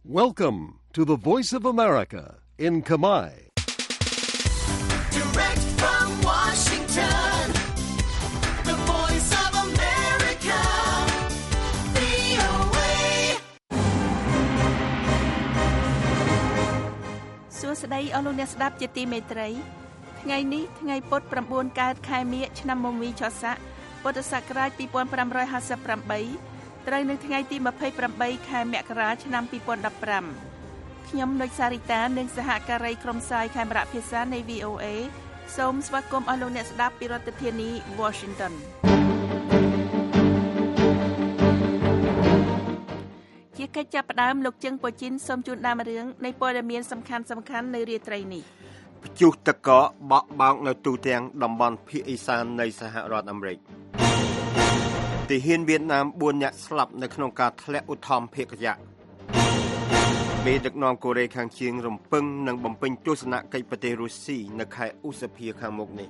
Welcome to the Voice of America in Khmer. Direct from Washington, the Voice of America, VOA. សួស្តីអស់លោកអ្នកស្ដាប់ជាទីមេត្រីថ្ងៃនេះថ្ងៃពុធ9កើតខែមិញឆ្នាំមមីឆស័កពុទ្ធសករាជ2558ត្រូវនៅថ្ងៃទី28ខែមករាឆ្នាំ2015ខ្ញុំនុចសារីតានិងសហការីក្រុមផ្សាយខេមរៈភាសានៃ VOA សូមស្វាគមន៍អស់លោកអ្នកស្ដាប់ពីរដ្ឋធានី Washington ជាកិច្ចចាប់ផ្ដើមលោកជឹងប៉ូជីនសូមជូនដើមរឿងនៃព័ត៌មានសំខាន់ៗនៅរាត្រីនេះព្យុះទឹកកកបក់បោកនៅទូទាំងតំបន់ភាគឦសាននៃសហរដ្ឋអាមេរិកទាហានវៀតណាម4នាក់ស្លាប់នៅក្នុងការធ្លាក់ឧទ្ធម្ភាគយៈមេដឹកនាំកូរ៉េខាងជើងរំពឹងនឹងបំពេញទស្សនកិច្ចប្រទេសរុស្ស៊ីនៅខែឧសភាខាងមុខនេះ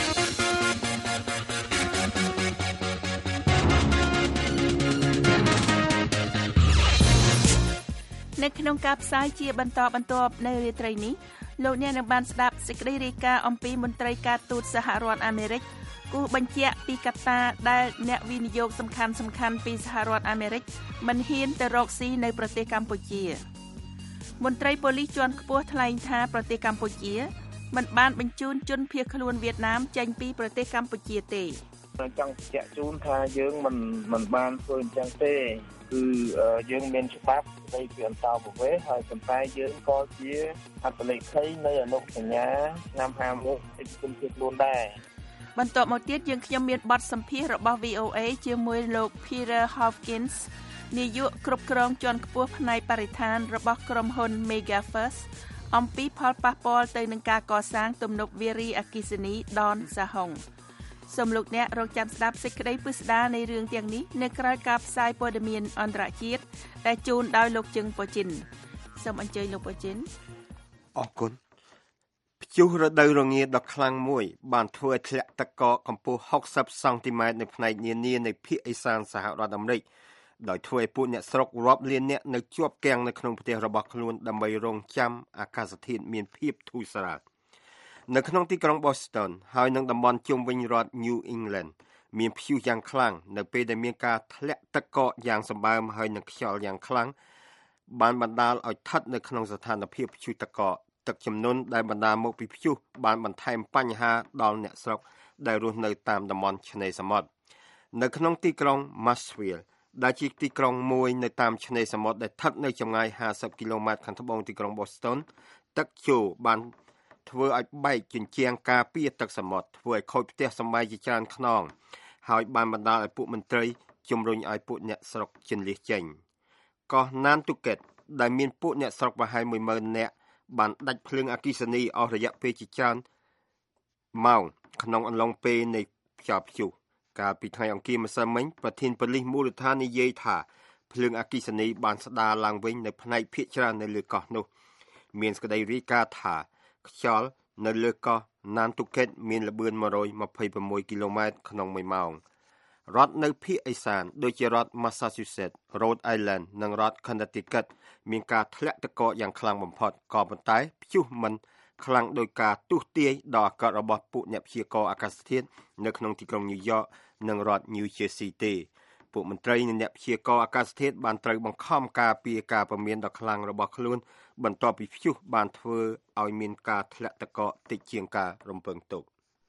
នៅក្នុងការផ្សាយជាបន្តបន្ទាប់នៅរាត្រីនេះលោកអ្នកនឹងបានស្ដាប់សេចក្តីរាយការណ៍អំពីមន្ត្រីការទូតសហរដ្ឋអាមេរិកគូបញ្ជាក់ពីកត្តាដែលអ្នកវិនិយោគសំខាន់ពីសហរដ្ឋអាមេរិកមិនហ៊ានទៅរកស៊ីនៅប្រទេសកម្ពុជាមន្ត្រីប៉ូលីសជាន់ខ្ពស់ថ្លែងថាប្រទេសកម្ពុជាមិនបានបញ្ជូនជនភៀសខ្លួនវៀតណាមចេញពីប្រទេសកម្ពុជាទេចង់បញ្ជាក់ជូនថាយើងមិនបានធ្វើអញ្ចឹងទេគឺយើងមានច្បាប់ស្តីពីអន្តោប្រវេសន៍ហើយប៉ុន្តែយើងក៏ជាអត្តលេខីនៃអនុសញ្ញាឆ្នាំ51ទីគុំជាខ្លួនដែរបន្ទាប់មកទៀតយើងខ្ញុំមានបទសម្ភាសន៍របស់ VOA ជាមួយលោក Peter Hopkins នាយកគ្រប់គ្រងជាន់ខ្ពស់ផ្នែកបរិស្ថានរបស់ក្រុមហ៊ុន Mega First អំពីផលប៉ះពាល់ទៅនឹងការកសាងទំនប់វារីអគ្គិសនីដនសាហុងសូមលោកអ្នករកចាំស្ដាប់សេចក្តីពិស្ដារនៃរឿងទាំងនេះនៅក្រៅការផ្សាយព័ត៌មានអន្តរជាតិដែលជូនដោយលោកជឹងប៉ូជីនសូមអញ្ជើញលោកប៉ូជីនអរគុណព្យុះរដូវរងាដ៏ខ្លាំងមួយបានធ្វើឲ្យធ្លាក់ទឹកកកកម្ពស់60សង់ទីម៉ែត្រនៅផ្នែកនានានៃភាគឦសានសហរដ្ឋអាមេរិកដោយធ្វើឲ្យពួកអ្នកស្រុករាប់លានអ្នកនៅជាប់គាំងនៅក្នុងប្រទេសរបស់ខ្លួនដើម្បីរងចាំអាកាសធាតុមានភាពធូរស្រាលនៅក្នុងទីក្រុង Boston ហើយនៅតំបន់ជុំវិញរដ្ឋ New England មានព្យុះយ៉ាងខ្លាំងនៅពេលដែលមានការធ្លាក់ទឹកកកយ៉ាងសម្បើមហើយនឹងខ្យល់យ៉ាងខ្លាំងបានបណ្ដាលឲ្យស្ថិតនៅក្នុងស្ថានភាពព្យុះទឹកកកទឹកជំនន់ដែលបណ្ដាលមកពីព្យុះបានបន្ថែមបញ្ហាដល់អ្នកស្រុកដែលរស់នៅតាមតំបន់ឆ្នេរសមុទ្រនៅក្នុងទីក្រុង Marshville ដែលជាទីក្រុងមួយនៅតាមឆ្នេរសមុទ្រដែលស្ថិតនៅចម្ងាយ50គីឡូម៉ែត្រខាងត្បូងទីក្រុង Boston ទឹកជោបានធ្វើឲ្យបែកជញ្ជាំងការពារទឹកសមុទ្រធ្វើឲ្យខូចផ្ទះសម្បែងជាច្រើនខ្នងហើយបានបណ្ដាលឲ្យពួកមន្ត្រីជំរុញឲ្យពួកអ្នកស្រុកជន់លៀសចេញកោះ Nantucket ដែលមានពួកអ្នកស្រុកប្រហែល 10000 នាក់បានដាច់ភ្លើងអគ្គិសនីអស់រយៈពេលជាច្រើនម៉ោងក្នុងអំឡុងពេលនៃខ្យល់ព្យុះកាលពីថ្ងៃអង្គារម្សិលមិញប្រធានប៉ូលីសមូលដ្ឋាននិយាយថាភ្លើងអគ្គិសនីបានស្ដារឡើងវិញនៅផ្នែកភាគច្រើននៅលើកោះនោះមានសេចក្តីរាយការណ៍ថាខ្យល់នៅលើកោះ Nantucket មានល្បឿន126គីឡូម៉ែត្រក្នុង1ម៉ោងរដ្ឋនៅភាគឦសានដូចជារដ្ឋ Massachusetts, Rhode Island និងរដ្ឋ Connecticut មានការធ្លាក់ទឹកកកយ៉ាងខ្លាំងបំផុតក៏ប៉ុន្តែព្យុះមិនខ្លាំងដោយការទស្សន៍ទាយដល់អាកាសរបស់ពួកអ្នកព្យាករណ៍អាកាសធាតុនៅក្នុងទីក្រុង New York និងរដ្ឋ New Jersey ទេពួកមន្ត្រីនិងអ្នកព្យាករណ៍អាកាសធាតុបានត្រូវបង្ខំការពារការព្រមានដ៏ខ្លាំងរបស់ខ្លួនបន្ទាប់ពីព្យុះបានធ្វើឲ្យមានការធ្លាក់ទឹកកកតិចជាងការរំពឹងទុក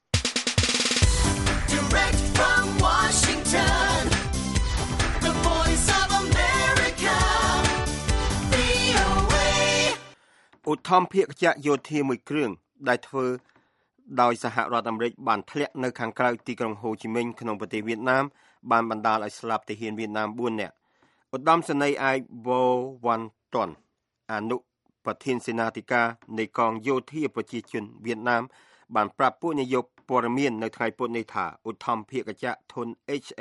Direct from Washington, the Voice of America, VOA. ឧទ្ធម្ភាគយៈយោធាមួយគ្រឿងដែលធ្វើដោយសហរដ្ឋអាមេរិកបានធ្លាក់នៅខាងក្រៅទីក្រុងហូជីមិញក្នុងប្រទេសវៀតណាមបានបណ្ដាលឲ្យស្លាប់ទាហានវៀតណាម4នាក់ឧត្តមសេនីយ៍ឯក Vo Van Ton អនុប្រធានសេនាធិការនៃកងយោធាប្រជាជនវៀតណាមបានប្រាប់ពួកនាយកព័ត៌មាននៅថ្ងៃពុធនេះថាឧទ្ធម្ភាគយៈធុន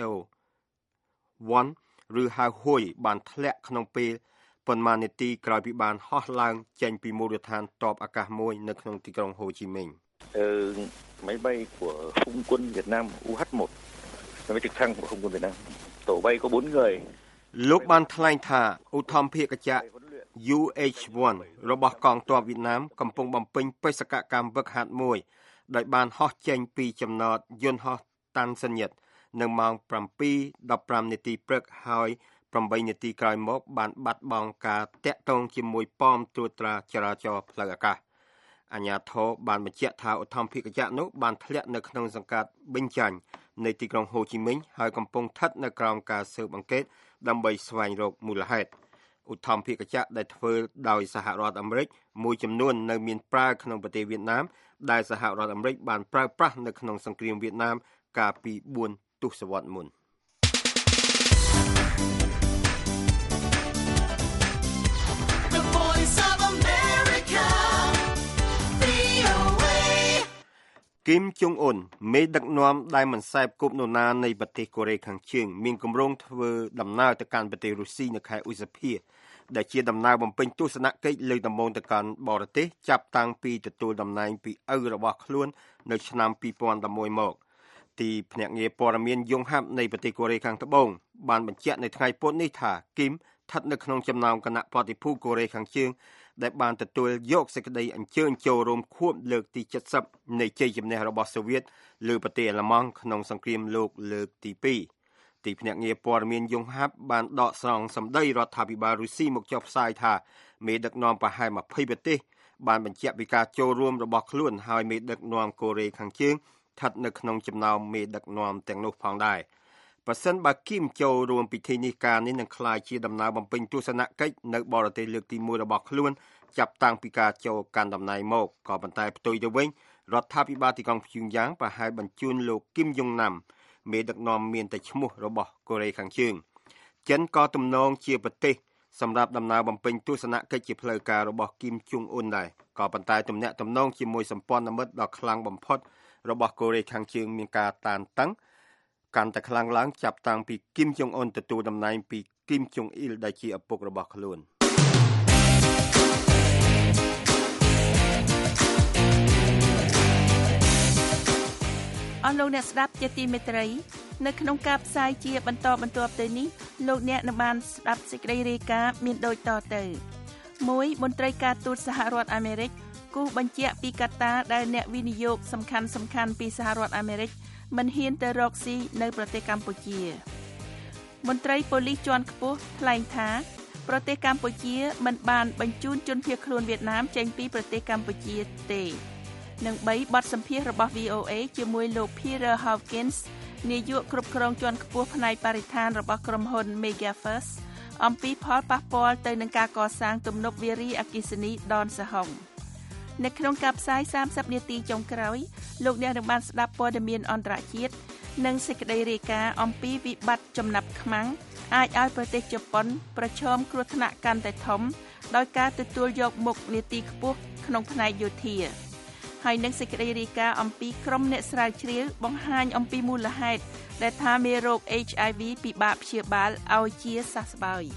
HL-1 ឬហៅហ៊ុយបានធ្លាក់ក្នុងពេលប៉ុន្មាននាទីក្រោយពីបានហោះឡើងចេញពីមូលដ្ឋានទ័ពអាកាសមួយនៅក្នុងទីក្រុងហូជីមិញ máy bay của không quân Việt Nam UH-1 máy bay trực thăng của không quân Việt Nam tổ bay có 4 người លោកបានថ្លែងថាឧទ្ធម្ភាគយៈ UH-1 របស់កងទ័ពវៀតណាមកំពុងបំពេញបេសកកម្មវឹកហាត់មួយដោយបានហោះចេញពីចំណតយន្តហោះតាន់សិនញឹតនៅម៉ោង 7:15 នាទីព្រឹកហើយ8នាទីក្រោយមកបានបាត់បង់ការតាក់ទងជាមួយប៉មត្រួតត្រាចរាចរណ៍ផ្លូវអាកាសអាជ្ញាធរបានបញ្ជាក់ថាឧទ្ធម្ភាគចក្រនោះបានធ្លាក់នៅក្នុងសង្កាត់ប៊ិញចាញ់នៃទីក្រុងហូជីមិញហើយកំពុងស្ថិតនៅក្រោមការស៊ើបអង្កេតដើម្បីស្វែងរកមូលហេតុឧទ្ធម្ភាគចក្រដែលធ្វើដោយសហរដ្ឋអាមេរិកមួយចំនួននៅមានប្រើក្នុងប្រទេសវៀតណាមដែលសហរដ្ឋអាមេរិកបានប្រើប្រាស់នៅក្នុងសង្គ្រាមវៀតណាមកាលពី4ទសវត្សរ៍មុនគីម ចុងអ៊ុនមេដឹកនាំដែលមិនសែបគប់នរណានៃប្រទេសកូរ៉េខាងជើងមានគម្រោងធ្វើដំណើរទៅកាន់ប្រទេសរុស្ស៊ីនៅខែឧសភាដែលជាដំណើរបំពេញទស្សនកិច្ចលើកដំបូងទៅកាន់បរទេសចាប់តាំងពីទទួលតំណែងពីឪរបស់ខ្លួននៅឆ្នាំ2011មកទីភ្នាក់ងារព័ត៌មានយងហាប់នៃប្រទេសកូរ៉េខាងត្បូងបានបញ្ជាក់នៅថ្ងៃពុធនេះថាគីមស្ថិតនៅក្នុងចំណោមគណៈប្រតិភូកូរ៉េខាងជើងដែលបានទទួលយកសេចក្តីអញ្ជើញចូលរួមខួបលើកទី70នៃជ័យជំនះរបស់សូវៀតលើប្រទេសអាល្លឺម៉ង់ក្នុងសង្គ្រាមលោកលើកទី2ទីភ្នាក់ងារព័ត៌មានយងហាប់បានដកស្រង់សម្ដីរដ្ឋាភិបាលរុស្ស៊ីមកចុះផ្សាយថាមេដឹកនាំប្រហែល20ប្រទេសបានបញ្ជាក់ពីការចូលរួមរបស់ខ្លួនហើយមេដឹកនាំកូរ៉េខាងជើងស្ថិតនៅក្នុងចំណោមមេដឹកនាំទាំងនោះផងដែរប្រសិនបើគីមចូលរួមពិធីនេះការនេះនឹងក្លាយជាដំណើរបំពេញទស្សនកិច្ចនៅបរទេសលើកទី1របស់ខ្លួនចាប់តាំងពីការចូលកាន់តំណែងមកក៏ប៉ុន្តែផ្ទុយទៅវិញរដ្ឋាភិបាលទីក្រុងព្យុងយ៉ាងប្រហែលបញ្ជូនលោកគីមយុងណាំមេដឹកនាំមានតែឈ្មោះរបស់កូរ៉េខាងជើងចិនក៏ទំនងជាប្រទេសសម្រាប់ដំណើរបំពេញទស្សនកិច្ចជាផ្លូវការរបស់គីមចុងអ៊ុនដែរក៏ប៉ុន្តែទំនាក់ទំនងជាមួយសម្ព័ន្ធមិត្តដ៏ខ្លាំងបំផុតរបស់កូរ៉េខាងជើងមានការតានតឹងកាន់តែខ្លាំងឡើងចាប់តាំងពីគីមចុងអ៊ុនទទួលតំណែងពីគីមចុងអ៊ីលដែលជាឪពុករបស់ខ្លួនអស់លោកអ្នកស្ដាប់ជាទីមេត្រីនៅក្នុងការផ្សាយជាបន្តបន្ទាប់ទៅនេះលោកអ្នកនឹងបានស្ដាប់សេចក្តីរាយការណ៍មានដូចតទៅ1មន្ត្រីការទូតសហរដ្ឋអាមេរិកគូសបញ្ជាក់ពីកត្តាដែលអ្នកវិនិយោគសំខាន់ៗពីសហរដ្ឋអាមេរិកមិនហ៊ានទៅរកស៊ីនៅប្រទេសកម្ពុជាមន្ត្រីប៉ូលីសជាន់ខ្ពស់ថ្លែងថាប្រទេសកម្ពុជាមិនបានបញ្ជូនជនភៀសខ្លួនវៀតណាមចេញពីប្រទេសកម្ពុជាទេនិង3បទសម្ភាសន៍របស់ VOA ជាមួយលោក Peter Hawkins នាយកគ្រប់គ្រងជាន់ខ្ពស់ផ្នែកបរិស្ថានរបស់ក្រុមហ៊ុន Megafirst អំពីផលប៉ះពាល់ទៅនឹងការកសាងទំនប់វារីអគ្គិសនីដនសហុងនៅក្នុងការផ្សាយ30នាទីចុងក្រោយលោកអ្នកនឹងបានស្ដាប់ព័ត៌មានអន្តរជាតិនិងសេចក្តីរាយការណ៍អំពីវិបត្តិចំណាប់ខ្មាំងអាចឲ្យប្រទេសជប៉ុនប្រឈមគ្រោះថ្នាក់កាន់តែធំដោយការទទួលយកមុខនីតិខ្ពស់ក្នុងផ្នែកយោធាហើយនឹងសេចក្តីរាយការណ៍អំពីក្រុមអ្នកស្រាវជ្រាវបង្ហាញអំពីមូលហេតុដែលថាមេរោគ HIV ពិបាកព្យាបាលឲ្យជាសះស្បើយ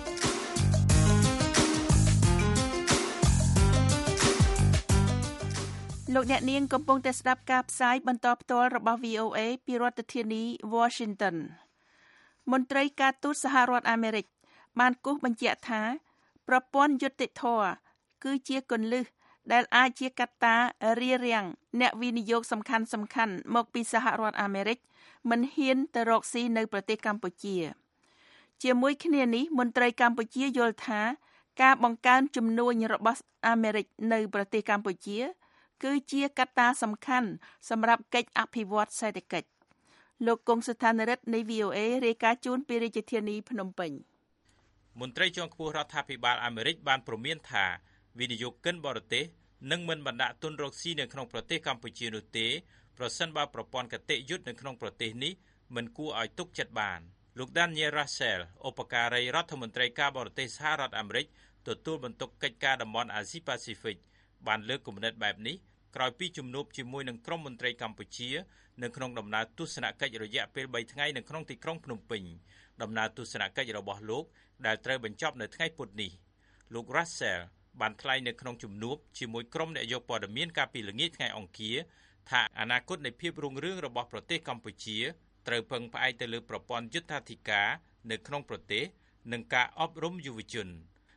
លោកអ្នកនាងកំពុងតែស្ដាប់ការផ្សាយបន្តផ្ទាល់របស់ VOA ពីរដ្ឋធានី Washington មន្ត្រីការទូតសហរដ្ឋអាមេរិកបានគូសបញ្ជាក់ថាប្រព័ន្ធយុត្តិធម៌គឺជាគន្លឹះដែលអាចជាកត្តារារាំងអ្នកវិនិយោគសំខាន់ៗមកពីសហរដ្ឋអាមេរិកមិនហ៊ានទៅរកស៊ីនៅប្រទេសកម្ពុជាជាមួយគ្នានេះមន្ត្រីកម្ពុជាយល់ថាការបង្កើនជំនួញរបស់អាមេរិកនៅប្រទេសកម្ពុជាគឺជាកត្តាសំខាន់សម្រាប់កិច្ចអភិវឌ្ឍសេដ្ឋកិច្ចលោកកុងស្ថានរិទ្ធនៃ VOA រាយការណ៍ជូនពីរាជធានីភ្នំពេញមន្ត្រីជាន់ខ្ពស់រដ្ឋាភិបាលអាមេរិកបានព្រមានថាវិនិយោគិនបរទេសនឹងមិនបណ្ដាក់ទុនរកស៊ីនៅក្នុងប្រទេសកម្ពុជានោះទេប្រសិនបើប្រព័ន្ធគតិយុត្តនៅក្នុងប្រទេសនេះមិនគួរឲ្យទុកចិត្តបានលោក Daniel Russell ឧបការីរដ្ឋមន្ត្រីការបរទេសសហរដ្ឋអាមេរិកទទួលបន្ទុកកិច្ចការតំបន់អាស៊ីប៉ាស៊ីហ្វិកបានលើកគំនិតបែបនេះក្រោយពីជំនួបជាមួយនឹងក្រុមមន្ត្រីកម្ពុជានៅក្នុងដំណើរទស្សនកិច្ចរយៈពេល3ថ្ងៃនៅក្នុងទីក្រុងភ្នំពេញដំណើរទស្សនកិច្ចរបស់លោកដែលត្រូវបញ្ចប់នៅថ្ងៃពុធនេះលោក Russell បានថ្លែងនៅក្នុងជំនួបជាមួយក្រុមអ្នកយកព័ត៌មានកាលពីល្ងាចថ្ងៃអង្គារថាអនាគតនៃភាពរុងរឿងរបស់ប្រទេសកម្ពុជាត្រូវពឹងផ្អែកទៅលើប្រព័ន្ធយុត្តាធិការនៅក្នុងប្រទេសនិងការអប់រំយុវជន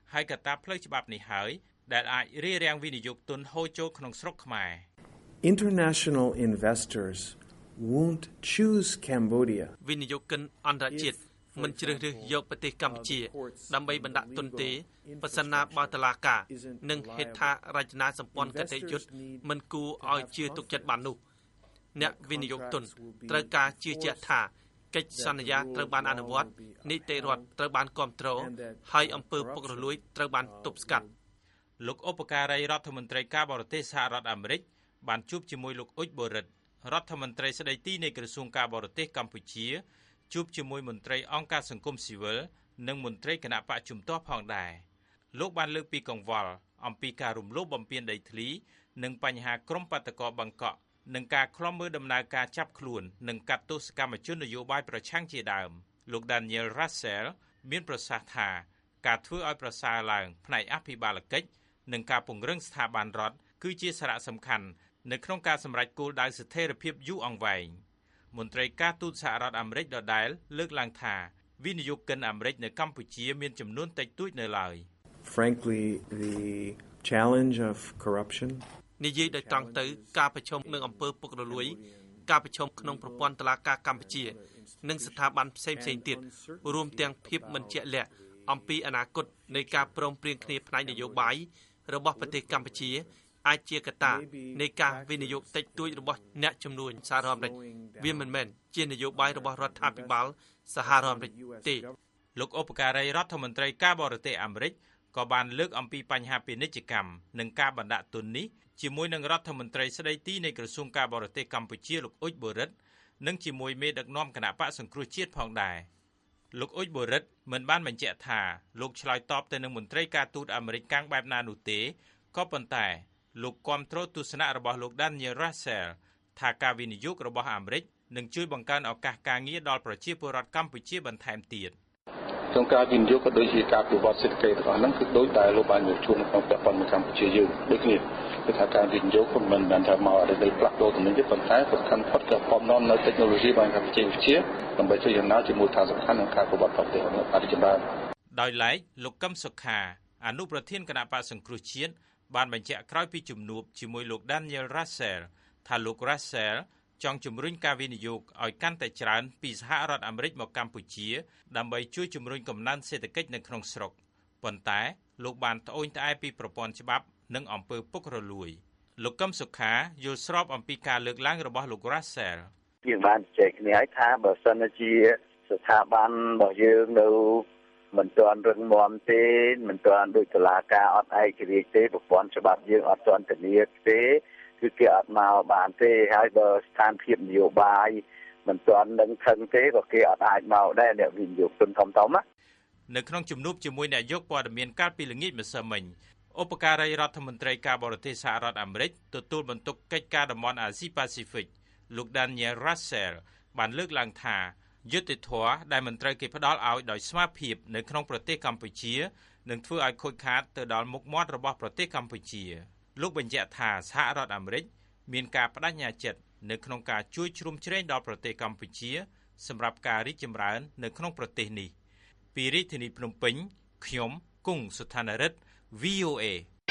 ហើយកត្តាផ្លូវច្បាប់នេះហើយដែលអាចរារាំងវិនិយោគទុនហូរចូលក្នុងស្រុកខ្មែរ International investors won't choose Cambodia វិនិយោគិនអន្តរជាតិមិនជ្រើសរើសយកប្រទេសកម្ពុជាដើម្បីបណ្ដាក់ទុនទេប្រសិនណាបើតុលាការនិងហេដ្ឋារចនាសម្ព័ន្ធគតិយុត្តមិនគួរឲ្យជឿទុកចិត្តបាននោះអ្នកវិនិយោគទុនត្រូវការជឿជាក់ថាកិច្ចសន្យាត្រូវបានអនុវត្តនីតិរដ្ឋត្រូវបានគាំទ្រហើយអំពើពុករលួយត្រូវបានទប់ស្កាត់លោកឧបការីរដ្ឋមន្ត្រីការបរទេសសហរដ្ឋអាមេរិកបានជួបជាមួយលោកអ៊ុចបូរិតរដ្ឋមន្ត្រីស្ដីទីនៃក្រសួងការបរទេសកម្ពុជាជួបជាមួយមន្ត្រីអង្គការសង្គមស៊ីវិលនិងមន្ត្រីគណៈបកជំទាស់ផងដែរលោកបានលើកពីកង្វល់អំពីការរំលោភបំពានដីធ្លីនិងបញ្ហាក្រុមបាតុករបង្កក់និងការឃ្លាំមើលដំណើរការចាប់ខ្លួននិងកាត់ទោសកម្មជននយោបាយប្រឆាំងជាដើមលោក Daniel Russell មានប្រសាសន៍ថាការធ្វើឲ្យប្រសើរឡើងផ្នែកអភិបាលកិច្ចនិងការពង្រឹងស្ថាប័នរដ្ឋគឺជាសារៈសំខាន់នៅក្នុងការសម្រេចគោលដៅស្ថិរភាពយូរអង្វែងមន្ត្រីការទូតសហរដ្ឋអាមេរិកដដែលលើកឡើងថាវិនិយោគិនអាមេរិកនៅកម្ពុជាមានចំនួនតិចតួចនៅឡើយ Frankly, the challenge of corruption និយាយដោយត្រង់ទៅការប្រឈមនឹងអំពើពុករលួយការប្រឈមក្នុងប្រព័ន្ធតុលាការកម្ពុជានិងស្ថាប័នផ្សេងៗទៀតរួមទាំងភាពមិនជាក់លាក់អំពីអនាគតនៃការព្រមព្រៀងគ្នាផ្នែកនយោបាយរបស់ប្រទេសកម្ពុជាអាចជាកត្តានៃការវិនិយោគតិចតួចរបស់អ្នកជំនួញសហរដ្ឋអាមេរិកវាមិនមែនជានយោបាយរបស់រដ្ឋាភិបាលសហរដ្ឋអាមេរិកទេលោកឧបការីរដ្ឋមន្ត្រីការបរទេសអាមេរិកក៏បានលើកអំពីបញ្ហាពាណិជ្ជកម្មនិងការបណ្ដាក់ទុននេះជាមួយនឹងរដ្ឋមន្ត្រីស្ដីទីនៃក្រសួងការបរទេសកម្ពុជាលោកអ៊ុចបូរិតនិងជាមួយមេដឹកនាំគណៈបកសង្គ្រោះជាតិផងដែរលោកអ៊ុចបូរិតមិនបានបញ្ជាក់ថាលោកឆ្លើយតបទៅនឹងមន្ត្រីការទូតអាមេរិកកាំងបែបណានោះទេក៏ប៉ុន្តែលោកគាំទ្រទស្សនៈរបស់លោក Daniel Russell ថាការវិនិយោគរបស់អាមេរិកនឹងជួយបង្កើនឱកាសការងារដល់ប្រជាពលរដ្ឋកម្ពុជាបន្ថែមទៀតក្នុងការវិនិយោគក៏ដូចជាការវិវត្តសេដ្ឋកិច្ចរបស់ហ្នឹងគឺដូចដែលលោកបានយកជួនក្នុងពាក់ព័ន្ធនឹងកម្ពុជាយើងដូចគ្នាគឺថាការវិនិយោគក៏មិនមែនថាមកឲ្យផ្លាស់ប្ដូរទំនិញទេប៉ុន្តែសំខាន់ផុតក៏បំណងនៅ technology របស់កម្ពុជាដើម្បីជួយយ៉ាងណាជាមួយថាសំខាន់ក្នុងការប្រវត្តិប្រទេសរបស់ប្រទេសចម្រើនដោយឡែកលោកកឹមសុខាអនុប្រធានគណៈបកសង្គ្រោះជាតិបានបញ្ជាក់ក្រោយពីជំនួបជាមួយលោក Daniel Russell ថាលោក Russell ចង់ជំរុញការវិនិយោគឲ្យកាន់តែច្រើនពីសហរដ្ឋអាមេរិកមកកម្ពុជាដើម្បីជួយជំរុញកំណើនសេដ្ឋកិច្ចនៅក្នុងស្រុកប៉ុន្តែលោកបានត្អូញត្អែពីប្រព័ន្ធច្បាប់និងអំពើពុករលួយលោកកឹមសុខាយល់ស្របអំពីការលើកឡើងរបស់លោក Russell យើងបានជែកគ្នាឲ្យថាបើសិនជាស្ថាប័នរបស់យើងនៅមិនទាន់រឹងមាំទេមិនទាន់ដូចតុលាការអត់ឯករាជ្យទេប្រព័ន្ធច្បាប់យើងអត់ទាន់ធានាទេគឺគេអត់មកបានទេហើយបើស្ថានភាពនយោបាយមិនទាន់នឹងខឹងទេក៏គេអត់អាចមកដែរអ្នកវិនិយោគទុនធំៗណានៅក្នុងជំនួបជាមួយអ្នកយកព័ត៌មានកាលពីល្ងាចម្សិលមិញឧបការីរដ្ឋមន្ត្រីការបរទេសសហរដ្ឋអាមេរិកទទួលបន្ទុកកិច្ចការតំបន់អាស៊ីប៉ាស៊ីហ្វិកលោក Daniel Russell បានលើកឡើងថាយុត្តិធម៌ដែលមិនត្រូវគេផ្ដល់ឲ្យដោយស្មារតីនៅក្នុងប្រទេសកម្ពុជានឹងធ្វើឲ្យខូចខាតទៅដល់មុខមាត់របស់ប្រទេសកម្ពុជាលោកបញ្ជាក់ថាសហរដ្ឋអាមេរិកមានការបដិញ្ញាចិត្តនៅក្នុងការជួយជ្រោមជ្រែងដល់ប្រទេសកម្ពុជាសម្រាប់ការរីកចម្រើននៅក្នុងប្រទេសនេះពីរាជធានីភ្នំពេញខ្ញុំគង់សុថានរិទ្ធ VOA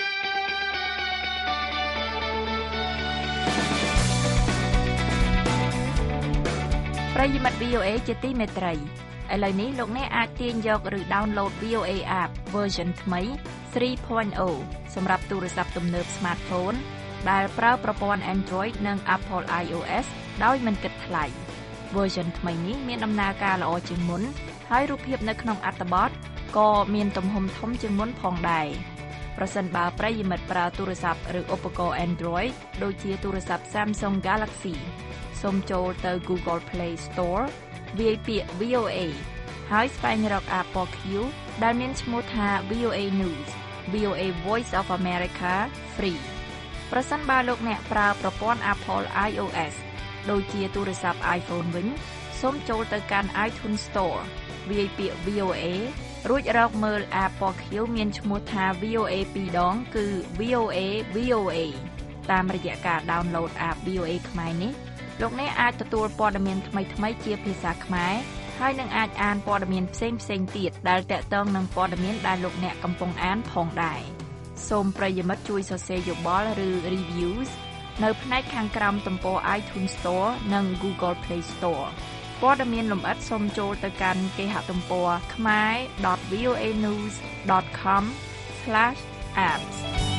ប្រិយមិត្ត VOA ជាទីមេត្រីឥឡូវនេះលោកអ្នកអាចទាញយកឬ download VOA app version ថ្មី 3.0 សម្រាប់ទូរស័ព្ទទំនើប smartphone ដែលប្រើប្រព័ន្ធ Android និង Apple iOS ដោយមិនគិតថ្លៃ version ថ្មីនេះមានដំណើរការល្អជាងមុនហើយរូបភាពនៅក្នុងអត្ថបទក៏មានទំហំធំជាងមុនផងដែរប្រសិនបើប្រិយមិត្តប្រើទូរស័ព្ទឬឧបករណ៍ Android ដូចជាទូរស័ព្ទ Samsung Galaxy សូមចូលទៅ Google Play Store វាយពាក្យ VOA ហើយស្វែងរក Apple Q ដែលមានឈ្មោះថា VOA News VOA Voice of America Free ប្រសិនបើលោកអ្នកប្រើប្រព័ន្ធ Apple iOS ដូចជាទូរស័ព្ទ iPhone វិញសូមចូលទៅកាន់ iTunes Store វាយពាក្យ VOA រួចរកមើល Apple Q មានឈ្មោះថា VOA 2 ដងគឺ VOA តាមរយៈការ download app VOA ខ្មែរនេះលោកអ្នកអាចទទួលព័ត៌មានថ្មីៗជាភាសាខ្មែរហើយនឹងអាចអានព័ត៌មានផ្សេងៗទៀតដែលតាក់ទងនឹងព័ត៌មានដែលលោកអ្នកកំពុងអានផងដែរសូមប្រិយមិត្តជួយសរសេរយោបល់ឬ reviews នៅផ្នែកខាងក្រោមទំព័រ iTunes Store និង Google Play Store ព័ត៌មានលម្អិតសូមចូលទៅកាន់គេហទំព័រ khmer.voanews.com/apps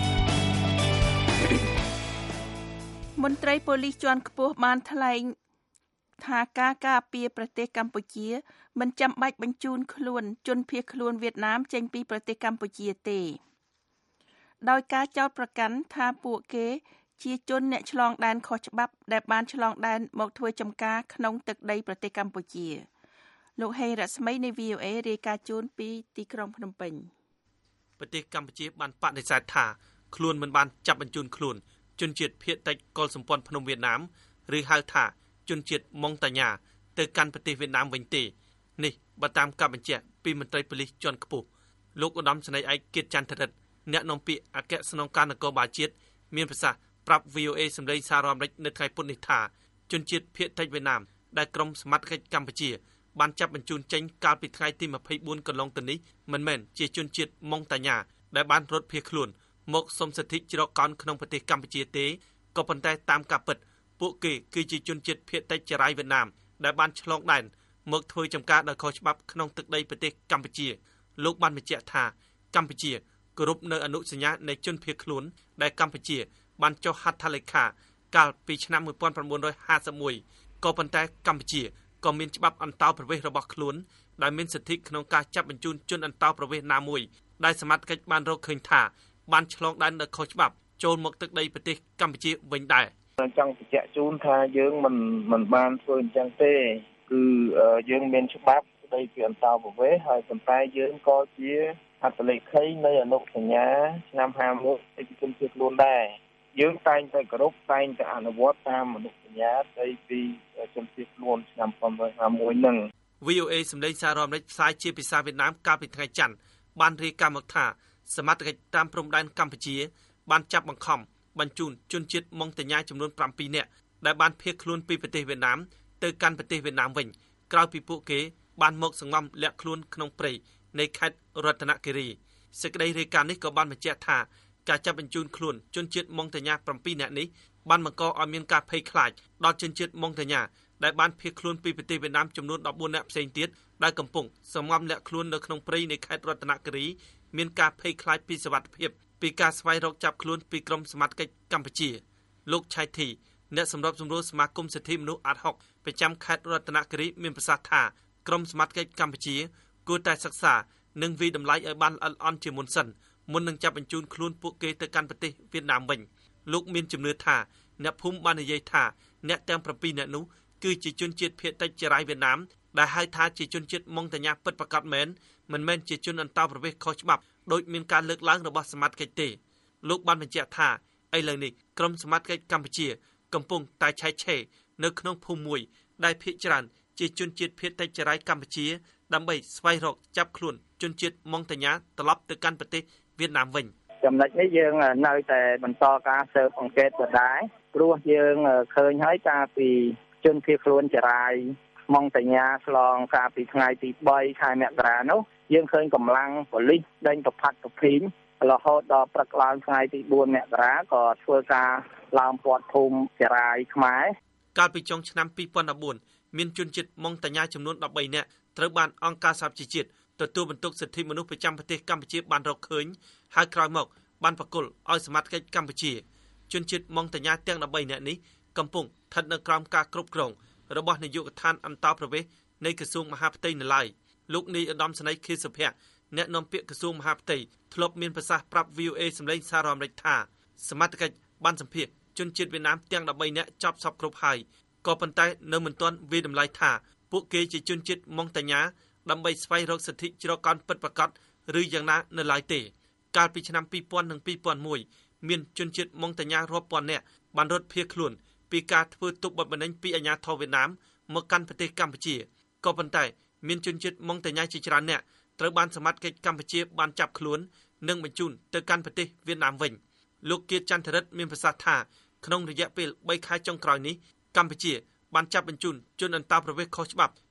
មន្ត្រីប៉ូលីសជាន់ខ្ពស់បានថ្លែងថាការការពារប្រទេសកម្ពុជាមិនចាំបាច់បញ្ជូនខ្លួនជនភៀសខ្លួនវៀតណាមចេញពីប្រទេសកម្ពុជាទេដោយការចោទប្រកាន់ថាពួកគេជាជនអ្នកឆ្លងដែនខុសច្បាប់ដែលបានឆ្លងដែនមកធ្វើចំការក្នុងទឹកដីប្រទេសកម្ពុជាលោកហេងរស្មីនៃ VOA រាយការណ៍ជូនពីទីក្រុងភ្នំពេញប្រទេសកម្ពុជាបានបដិសេធថាខ្លួនមិនបានចាប់បញ្ជូនខ្លួនជនជាតិភៀសតិចកុលសម្ព័ន្ធភ្នំវៀតណាមឬហៅថាជនជាតិម៉ុងតាញ៉ាទៅកាន់ប្រទេសវៀតណាមវិញទេនេះបើតាមការបញ្ជាក់ពីមន្ត្រីប៉ូលីសជាន់ខ្ពស់លោកឧត្តមសេនីយ៍ឯកគៀតចន្ទរិទ្ធអ្នកនាំពាក្យអគ្គស្នងការនគរបាលជាតិមានប្រសាសន៍ប្រាប់ VOA សម្លេងសារអាមេរិកនៅថ្ងៃពុធនេះថាជនជាតិភៀសតិចវៀតណាមដែលក្រុមសមត្ថកិច្ចកម្ពុជាបានចាប់បញ្ជូនចេញកាលពីថ្ងៃទី24កន្លងទៅនេះមិនមែនជាជនជាតិម៉ុងតាញ៉ាដែលបានរត់ភៀសខ្លួនមកសុំសិទ្ធិជ្រកកោនក្នុងប្រទេសកម្ពុជាទេក៏ប៉ុន្តែតាមការពិតពួកគេគឺជាជនជាតិភៀសតិចចរាយវៀតណាមដែលបានឆ្លងដែនមកធ្វើចំការដោយខុសច្បាប់ក្នុងទឹកដីប្រទេសកម្ពុជាលោកបានបញ្ជាក់ថាកម្ពុជាគោរពនៅអនុសញ្ញានៃជនភៀសខ្លួនដែលកម្ពុជាបានចុះហត្ថលេខាកាលពីឆ្នាំ1951ក៏ប៉ុន្តែកម្ពុជាក៏មានច្បាប់អន្តោប្រវេសន៍របស់ខ្លួនដែលមានសិទ្ធិក្នុងការចាប់បញ្ជូនជនអន្តោប្រវេសន៍ណាមួយដែលសមត្ថកិច្ចបានរកឃើញថាបានឆ្លងដែនដោយខុសច្បាប់ចូលមកទឹកដីប្រទេសកម្ពុជាវិញដែរចង់បញ្ជាក់ជូនថាយើងមិនបានធ្វើអញ្ចឹងទេគឺយើងមានច្បាប់ស្ដីពីអន្តោប្រវេសន៍ហើយប៉ុន្តែយើងក៏ជាហត្ថលេខីនៃអនុសញ្ញាឆ្នាំ51ឯកជនភៀសខ្លួនដែរយើងតែងតែគោរពតែងតែអនុវត្តតាមអនុសញ្ញាស្ដីពីជនភៀសខ្លួនឆ្នាំ1951នឹង VOA សម្លេងសារអាមេរិកផ្សាយជាភាសាវៀតណាមកាលពីថ្ងៃច័ន្ទបានរាយការណ៍មកថាសមត្ថកិច្ចតាមព្រំដែនកម្ពុជាបានចាប់បង្ខំបញ្ជូនជនជាតិម៉ុងតាញ៉ាចំនួន7នាក់ដែលបានភៀសខ្លួនពីប្រទេសវៀតណាមទៅកាន់ប្រទេសវៀតណាមវិញក្រោយពីពួកគេបានមកសង្ងំលាក់ខ្លួនក្នុងព្រៃនៃខេត្តរតនគិរីសេចក្តីរាយការណ៍នេះក៏បានបញ្ជាក់ថាការចាប់បញ្ជូនខ្លួនជនជាតិម៉ុងតាញ៉ា7នាក់នេះបានបង្កឲ្យមានការភ័យខ្លាចដល់ជនជាតិម៉ុងតាញ៉ាដែលបានភៀសខ្លួនពីប្រទេសវៀតណាមចំនួន14នាក់ផ្សេងទៀតដែលកំពុងសង្ងំលាក់ខ្លួននៅក្នុងព្រៃនៃខេត្តរតនគិរីមានការភ័យខ្លាចពីសុវត្ថិភាពពីការស្វែងរកចាប់ខ្លួនពីក្រុមសមត្ថកិច្ចកម្ពុជាលោកឆៃធីអ្នកសម្របសម្រួលសមាគមសិទ្ធិមនុស្សអាត់ហុកប្រចាំខេត្តរតនគិរីមានប្រសាសន៍ថាក្រុមសមត្ថកិច្ចកម្ពុជាគួរតែសិក្សានិងវិតម្លៃឲ្យបានល្អិតល្អន់ជាមុនសិនមុននឹងចាប់បញ្ជូនខ្លួនពួកគេទៅកាន់ប្រទេសវៀតណាមវិញលោកមានជំនឿថាអ្នកភូមិបាននិយាយថាអ្នកទាំង7នាក់នោះគឺជាជនជាតិភៀសតិចចរាយវៀតណាមដែលហៅថាជាជនជាតិម៉ុងតាញ៉ាពិតប្រាកដមែនមិនមែនជាជនអន្តោប្រវេសន៍ខុសច្បាប់ដោយមានការលើកឡើងរបស់សមត្ថកិច្ចទេលោកបានបញ្ជាក់ថាឥឡូវនេះក្រុមសមត្ថកិច្ចកម្ពុជាកំពុងតែឆែកឆេរនៅក្នុងភូមិមួយដែលភាគច្រើនជាជនជាតិភៀសតិចចរាយកម្ពុជាដើម្បីស្វែងរកចាប់ខ្លួនជនជាតិម៉ុងតាញ៉ាត្រឡប់ទៅកាន់ប្រទេសវៀតណាមវិញចំណុចនេះយើងនៅតែបន្តការស៊ើបអង្កេតដដែលព្រោះយើងឃើញហើយការពីជនភៀសខ្លួនចរាយម៉ុងតាញ៉ាឆ្លងកាលពីថ្ងៃទី3ខែមករានោះយើងឃើញកម្លាំងប៉ូលីសដេញទៅផាត់ទៅភីងរហូតដល់ព្រឹកឡើងថ្ងៃទី4មករាក៏ធ្វើការឡើងព័ទ្ធភូមិចរាយខ្មែរកាលពីចុងឆ្នាំ2014មានជនជាតិម៉ុងតាញ៉ាចំនួន13នាក់ត្រូវបានអង្គការសហប្រជាជាតិទទួលបន្ទុកសិទ្ធិមនុស្សប្រចាំប្រទេសកម្ពុជាបានរកឃើញហើយក្រោយមកបានប្រគល់ឲ្យសមត្ថកិច្ចកម្ពុជាជនជាតិម៉ុងតាញ៉ាទាំង13នាក់នេះកំពុងស្ថិតនៅក្រោមការគ្រប់គ្រងរបស់នាយកដ្ឋានអន្តោប្រវេសន៍នៃក្រសួងមហាផ្ទៃនៅឡើយលោកនាយឧត្តមសេនីយ៍ខៀវសុភ័ក្រអ្នកនាំពាក្យក្រសួងមហាផ្ទៃធ្លាប់មានប្រសាសន៍ប្រាប់ VOA សម្លេងសារអាមេរិកថាសមត្ថកិច្ចបានសម្ភាសជនជាតិវៀតណាមទាំង13នាក់ចប់សពគ្រប់ហើយក៏ប៉ុន្តែនៅមិនទាន់វិតម្លៃថាពួកគេជាជនជាតិម៉ុងតាញ៉ាដើម្បីស្វែងរកសិទ្ធិជ្រកកោនពិតប្រាកដឬយ៉ាងណានៅឡើយទេកាលពីឆ្នាំ2000និង2001មានជនជាតិម៉ុងតាញ៉ារាប់ពាន់នាក់បានរត់ភៀសខ្លួនពីការធ្វើទុកបុកម្នេញពីអាជ្ញាធរវៀតណាមមកកាន់ប្រទេសកម្ពុជាក៏ប៉ុន្តែមានជនជាតិម៉ុងតាញ៉ាជាច្រើននាក់ត្រូវបានសមត្ថកិច្ចកម្ពុជាបានចាប់ខ្លួននិងបញ្ជូនទៅកាន់ប្រទេសវៀតណាមវិញលោកគៀតចន្ទរិទ្ធមានប្រសាសន៍ថាក្នុងរយៈពេល3ខែចុងក្រោយនេះកម្ពុជាបានចាប់បញ្ជូនជនអន្តោប្រវេសន៍ខុសច្បាប់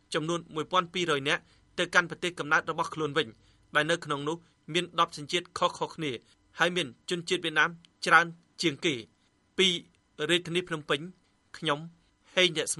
ចំនួន 1200 នាក់ទៅកាន់ប្រទេសកំណើតរបស់ខ្លួនវិញដែលនៅក្នុងនោះមាន10សញ្ជាតិខុសៗគ្នាហើយមានជនជាតិវៀតណាមច្រើនជាងគេពីរាជធានីភ្នំពេញខ្ញុំហេងរស្មី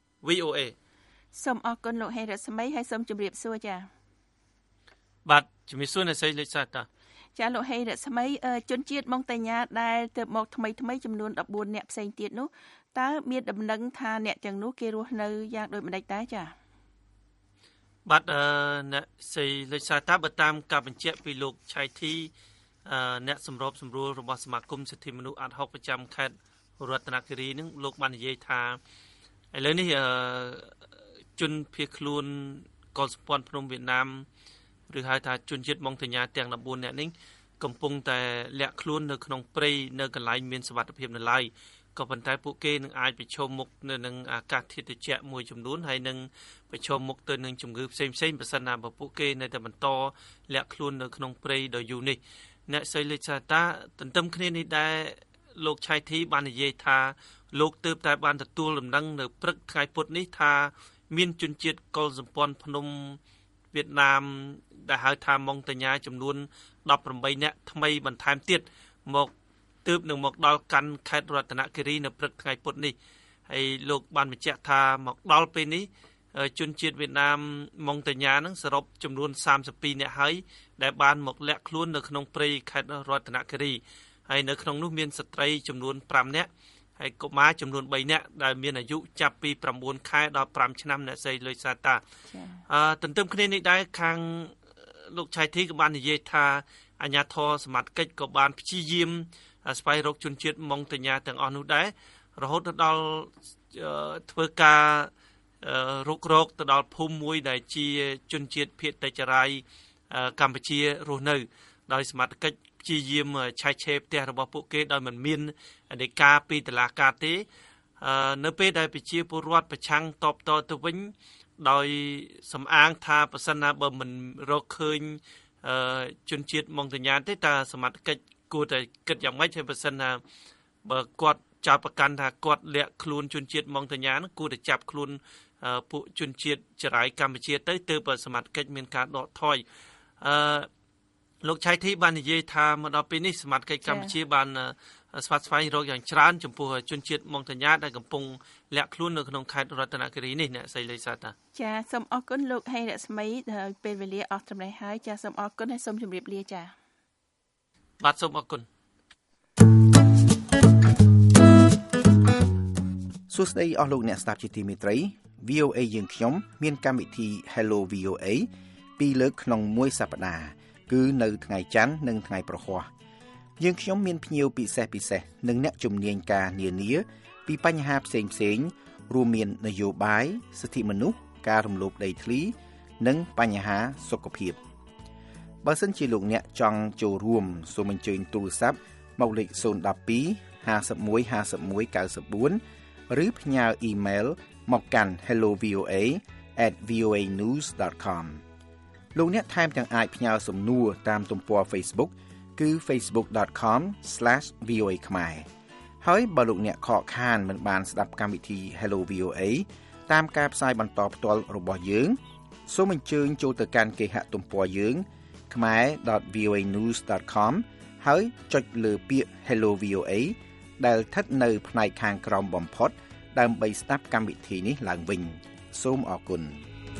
VOA សូមអរគុណលោកហេងរស្មីហើយសូមជម្រាបសួរចា៎បាទជំរាបសួរអ្នកស្រីលេខសាតាចាលោកហេងរស្មីជនជាតិម៉ុងតាញ៉ាដែលទៅមកថ្មីចំនួន14នាក់ផ្សេងទៀតនោះតើមានដំណឹងថាអ្នកទាំងនោះគេរស់នៅយ៉ាងដូចម្ដេចដែរចាបាទអ្នកស្រីលេខសាតាបើតាមការបញ្ជាក់ពីលោកឆៃធីអ្នកសម្របសម្រួលរបស់សមាគមសិទ្ធិមនុស្សអាត់ហុកប្រចាំខេត្តរតនគិរីនឹងលោកបាននិយាយថាឥឡូវនេះជនភៀសខ្លួនកុលសម្ព័ន្ធភ្នំវៀតណាមឬហៅថាជនជាតិម៉ុងតាញ៉ាទាំង14នាក់នេះកំពុងតែលាក់ខ្លួននៅក្នុងព្រៃនៅកន្លែងមានសុវត្ថិភាពនៅឡើយក៏ប៉ុន្តែពួកគេនឹងអាចប្រឈមមុខនឹងអាកាសធាតុត្រជាក់មួយចំនួនហើយនឹងប្រឈមមុខទៅនឹងជំងឺផ្សេងៗបើសិនណាពួកគេនៅតែបន្តលាក់ខ្លួននៅក្នុងព្រៃដ៏យូរនេះអ្នកស្រីលេខសាតាទន្ទឹមគ្នានេះដែរលោកឆៃធីបាននិយាយថាលោកទើបតែបានទទួលដំណឹងនៅព្រឹកថ្ងៃពុធនេះថាមានជនជាតិកុលសម្ព័ន្ធភ្នំវៀតណាមដែលហៅថាម៉ុងតាញ៉ាចំនួន18នាក់ថ្មីបន្ថែមទៀតមកទើបនឹងមកដល់កាន់ខេត្តរតនគិរីនៅព្រឹកថ្ងៃពុធនេះហើយលោកបានបញ្ជាក់ថាមកដល់ពេលនេះជនជាតិវៀតណាមម៉ុងតាញ៉ានឹងសរុបចំនួន32នាក់ហើយដែលបានមកលាក់ខ្លួននៅក្នុងព្រៃខេត្តរតនគិរីហើយនៅក្នុងនោះមានស្ត្រីចំនួន5នាក់ហើយកុមារចំនួន3នាក់ដែលមានអាយុចាប់ពី9ខែដល់5ឆ្នាំអ្នកស្រីលុយសាតាទន្ទឹមគ្នានេះដែរខាងលោកឆៃធីក៏បាននិយាយថាអាជ្ញាធរសមត្ថកិច្ចក៏បានព្យាយាមស្វែងរកជនជាតិម៉ុងតាញ៉ាទាំងអស់នោះដែររហូតដល់ធ្វើការរុករកទៅដល់ភូមិមួយដែលជាជនជាតិភាគតិចរាយកម្ពុជារស់នៅដោយសមត្ថកិច្ចព្យាយាមឆែកឆេរផ្ទះរបស់ពួកគេដោយមិនមានដីកាពីតុលាការទេនៅពេលដែលប្រជាពលរដ្ឋប្រឆាំងតបតទៅវិញដោយសំអាងថាប្រសិនណាបើមិនរកឃើញជនជាតិម៉ុងតាញ៉ាទេតើសមត្ថកិច្ចគួរតែគិតយ៉ាងម៉េចហើយប្រសិនណាបើគាត់ចាប់ប្រកាន់ថាគាត់លាក់ខ្លួនជនជាតិម៉ុងតាញ៉ានោះគួរតែចាប់ខ្លួនពួកជនជាតិចរាយកម្ពុជាទៅទើបសមត្ថកិច្ចមានការដកថយលោកឆៃធីបាននិយាយថាមកដល់ពេលនេះសមត្ថកិច្ចកម្ពុជាបានស្វាស្វែងរកយ៉ាងច្រើនចំពោះជនជាតិម៉ុងតាញ៉ាដែលកំពុងលាក់ខ្លួននៅក្នុងខេត្តរតនគិរីនេះអ្នកស្រីលេខសាតាចាសូមអរគុណលោកហេងរស្មីដែលពេលវេលាអស់ត្រឹមនេះហើយចាសូមអរគុណហើយសូមជម្រាបលាចាបាទសូមអរគុណសួស្តីអស់លោកអ្នកស្ដាប់ជាទីមេត្រី VOA យើងខ្ញុំមានកម្មវិធី Hello VOA 2លើកក្នុងមួយសប្តាហ៍គឺនៅថ្ងៃច័ន្ទនិងថ្ងៃប្រហ័សយើងខ្ញុំមានភ្ញៀវពិសេសនិងអ្នកជំនាញការនានាពីបញ្ហាផ្សេងរួមមាននយោបាយសិទ្ធិមនុស្សការរំលោភដីធ្លីនិងបញ្ហាសុខភាពបើសិនជាលោកអ្នកចង់ចូលរួមសូមអញ្ជើញទូរស័ព្ទមកលេខ012 51 51 94ឬផ្ញើអ៊ីមែលមកកាន់ hellovoa@voanews.com លោកអ្នកថែមទាំងអាចផ្ញើសំណួរតាមទំព័រ Facebook គឺ facebook.com/voa ខ្មែរហើយបើលោកអ្នកខកខានមិនបានស្ដាប់កម្មវិធី Hello VOA តាមការផ្សាយបន្តផ្ទាល់របស់យើងសូមអញ្ជើញចូលទៅកាន់គេហទំព័រយើង khmer.voanews.com ហើយចុចលើពាក្យ Hello VOA ដែលស្ថិតនៅផ្នែកខាងក្រោមបំផុតដើម្បីស្ដាប់កម្មវិធីនេះឡើងវិញសូមអរគុណ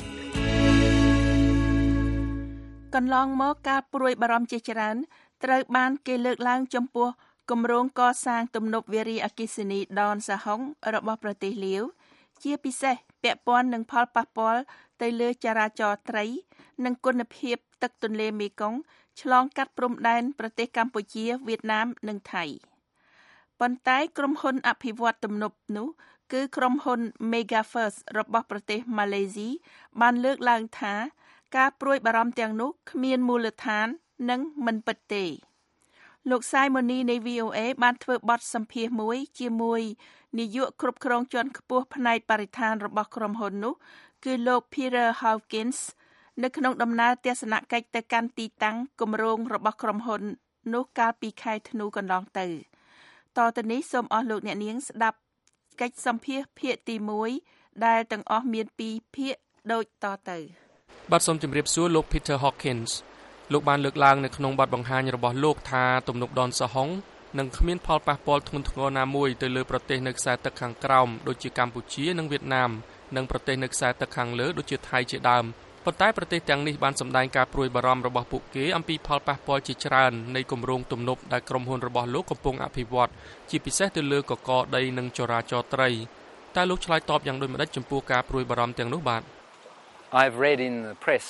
កន្លងមកការព្រួយបារម្ភជាច្រើនត្រូវបានគេលើកឡើងចំពោះគម្រោងកសាងទំនប់វារីអគ្គិសនីដនសាហុងរបស់ប្រទេសលាវជាពិសេសពាក់ព័ន្ធនឹងផលប៉ះពាល់ទៅលើចរាចរណ៍ត្រីនិងគុណភាពទឹកទន្លេមេគង្គឆ្លងកាត់ព្រំដែនប្រទេសកម្ពុជាវៀតណាមនិងថៃប៉ុន្តែក្រុមហ៊ុនអភិវឌ្ឍទំនប់នោះគឺក្រុមហ៊ុន Mega First របស់ប្រទេសម៉ាឡេស៊ីបានលើកឡើងថាការព្រួយបារម្ភទាំងនោះគ្មានមូលដ្ឋាននិងមិនពិតទេលោកសាយម៉ូនីនៃ VOA បានធ្វើបទសម្ភាសន៍មួយជាមួយនាយកគ្រប់គ្រងជាន់ខ្ពស់ផ្នែកបរិស្ថានរបស់ក្រុមហ៊ុននោះគឺលោក Peter Hawkins នៅក្នុងដំណើរទស្សនកិច្ចទៅកាន់ទីតាំងគម្រោងរបស់ក្រុមហ៊ុននោះកាលពីខែធ្នូកន្លងទៅតទៅនេះសូមអស់លោកអ្នកនាងស្ដាប់កិច្ចសម្ភាសន៍ភាគទី1ដែលទាំងអស់មាន2ភាគដូចតទៅបាទសូមជម្រាបសួរលោក Peter Hawkins លោកបានលើកឡើងនៅក្នុងបទបង្ហាញរបស់លោកថាទំនប់ដនសហុងនឹងគ្មានផលប៉ះពាល់ធ្ងន់ធ្ងរណាមួយទៅលើប្រទេសនៅខ្សែទឹកខាងក្រោមដូចជាកម្ពុជានិងវៀតណាមនិងប្រទេសនៅខ្សែទឹកខាងលើដូចជាថៃជាដើមប៉ុន្តែប្រទេសទាំងនេះបានសម្ដែងការព្រួយបារម្ភរបស់ពួកគេអំពីផលប៉ះពាល់ជាច្រើននៃគម្រោងទំនប់ដែលក្រុមហ៊ុនរបស់លោកកំពុងអភិវឌ្ឍជាពិសេសទៅលើកកដីនិងចរាចរណ៍ត្រីតែលោកឆ្លើយតបយ៉ាងដូចម្តេចចំពោះការព្រួយបារម្ភទាំងនោះបាទ I've read in the press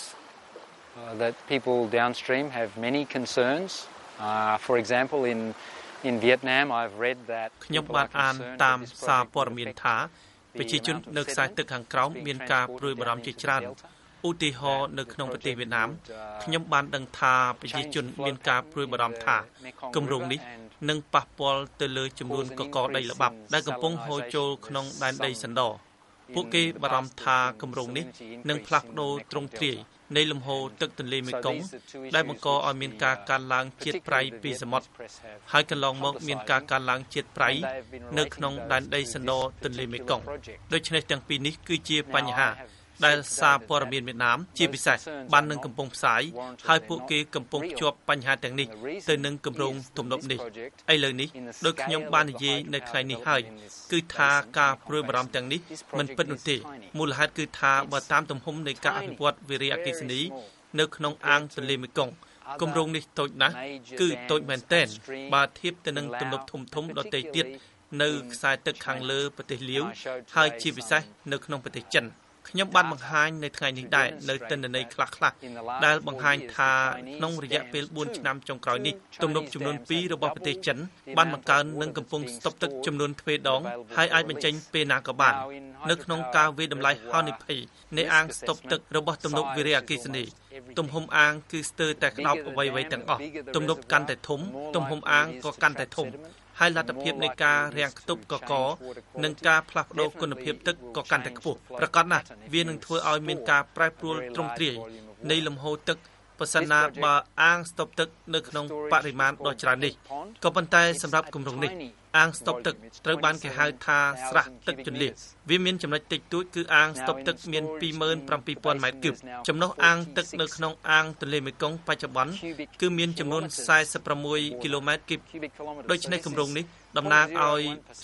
that people downstream have many concerns. For example, in Vietnam, I've read that ខ្ញុំបានអានតាមសារព័ត៌មានថាប្រជាជននៅខ្សែទឹកខាងក្រោមមានការព្រួយបារម្ភជាច្រើនឧទាហរណ៍នៅក្នុងប្រទេសវៀតណាមខ្ញុំបានដឹងថាប្រជាជនមានការព្រួយបារម្ភថាគម្រោងនេះនឹងប៉ះពាល់ទៅលើចំនួនកកដីល្បាប់ដែលកំពុងហូរចូលក្នុងដែនដីសណ្ដពួកគេបារម្ភថាគម្រោងនេះនឹងផ្លាស់ប្ដូរទ្រង់ទ្រាយនៃលំហូរទឹកទន្លេមេគង្គដែលបង្កឲ្យមានការកើនឡើងជាតិប្រៃពីសមុទ្រហើយកន្លងមកមានការកើនឡើងជាតិប្រៃនៅក្នុងដែនដីសណ្ដទន្លេមេគង្គដូច្នេះទាំងពីរនេះគឺជាបញ្ហាដែលសារព័ត៌មានវៀតណាមជាពិសេសបាននឹងកំពុងផ្សាយហើយពួកគេកំពុងភ្ជាប់បញ្ហាទាំងនេះទៅនឹងគម្រោងទំនប់នេះឥឡូវនេះដោយខ្ញុំបាននិយាយនៅថ្ងៃនេះហើយគឺថាការព្រួយបារម្ភទាំងនេះមិនពិតនោះទេមូលហេតុគឺថាបើតាមទំហំនៃការអភិវឌ្ឍវារីអគ្គិសនីនៅក្នុងអាងទន្លេមេគង្គគម្រោងនេះតូចណាស់គឺតូចមែនទែនបើធៀបទៅនឹងទំនប់ធំៗដទៃទៀតនៅខ្សែទឹកខាងលើប្រទេសលាវហើយជាពិសេសនៅក្នុងប្រទេសចិនខ្ញុំបានបង្ហាញនៅថ្ងៃនេះដែរនៅទិន្នន័យខ្លះៗដែលបង្ហាញថាក្នុងរយៈពេល4ឆ្នាំចុងក្រោយនេះទំនប់ចំនួន2របស់ប្រទេសចិនបានបង្កើននិងកំពុងស្តុបទឹកចំនួនទ្វេដងហើយអាចបញ្ចេញពេលណាក៏បាននៅក្នុងការវាយតម្លៃហានិភ័យនៃអាងស្តុបទឹករបស់ទំនប់វារីអគ្គិសនីទំហំអាងគឺស្ទើរតែក្តោបអ្វីៗទាំងអស់ទំនប់កាន់តែធំទំហំអាងក៏កាន់តែធំហើយលទ្ធភាពនៃការរាំងខ្ទប់កកនិងការផ្លាស់ប្ដូរគុណភាពទឹកក៏កាន់តែខ្ពស់ប្រកបណាស់វានឹងធ្វើឲ្យមានការប្រែប្រួលទ្រង់ទ្រាយនៃលំហូរទឹកប្រសិនណាបើអាងស្តុបទឹកនៅក្នុងបរិមាណដ៏ច្រើននេះក៏ប៉ុន្តែសម្រាប់គម្រោងនេះអាងស្តុបទឹកត្រូវបានគេហៅថាស្រះទឹកជន្លៀសវាមានចំណុចតិចតួចគឺអាងស្តុបទឹកមាន 27,000 ម៉ែត្រគូបចំណុះអាងទឹកនៅក្នុងអាងទន្លេមេគង្គបច្ចុប្បន្នគឺមានចំនួន46គីឡូម៉ែត្រគូបដូច្នេះគម្រោងនេះតំណាងឲ្យ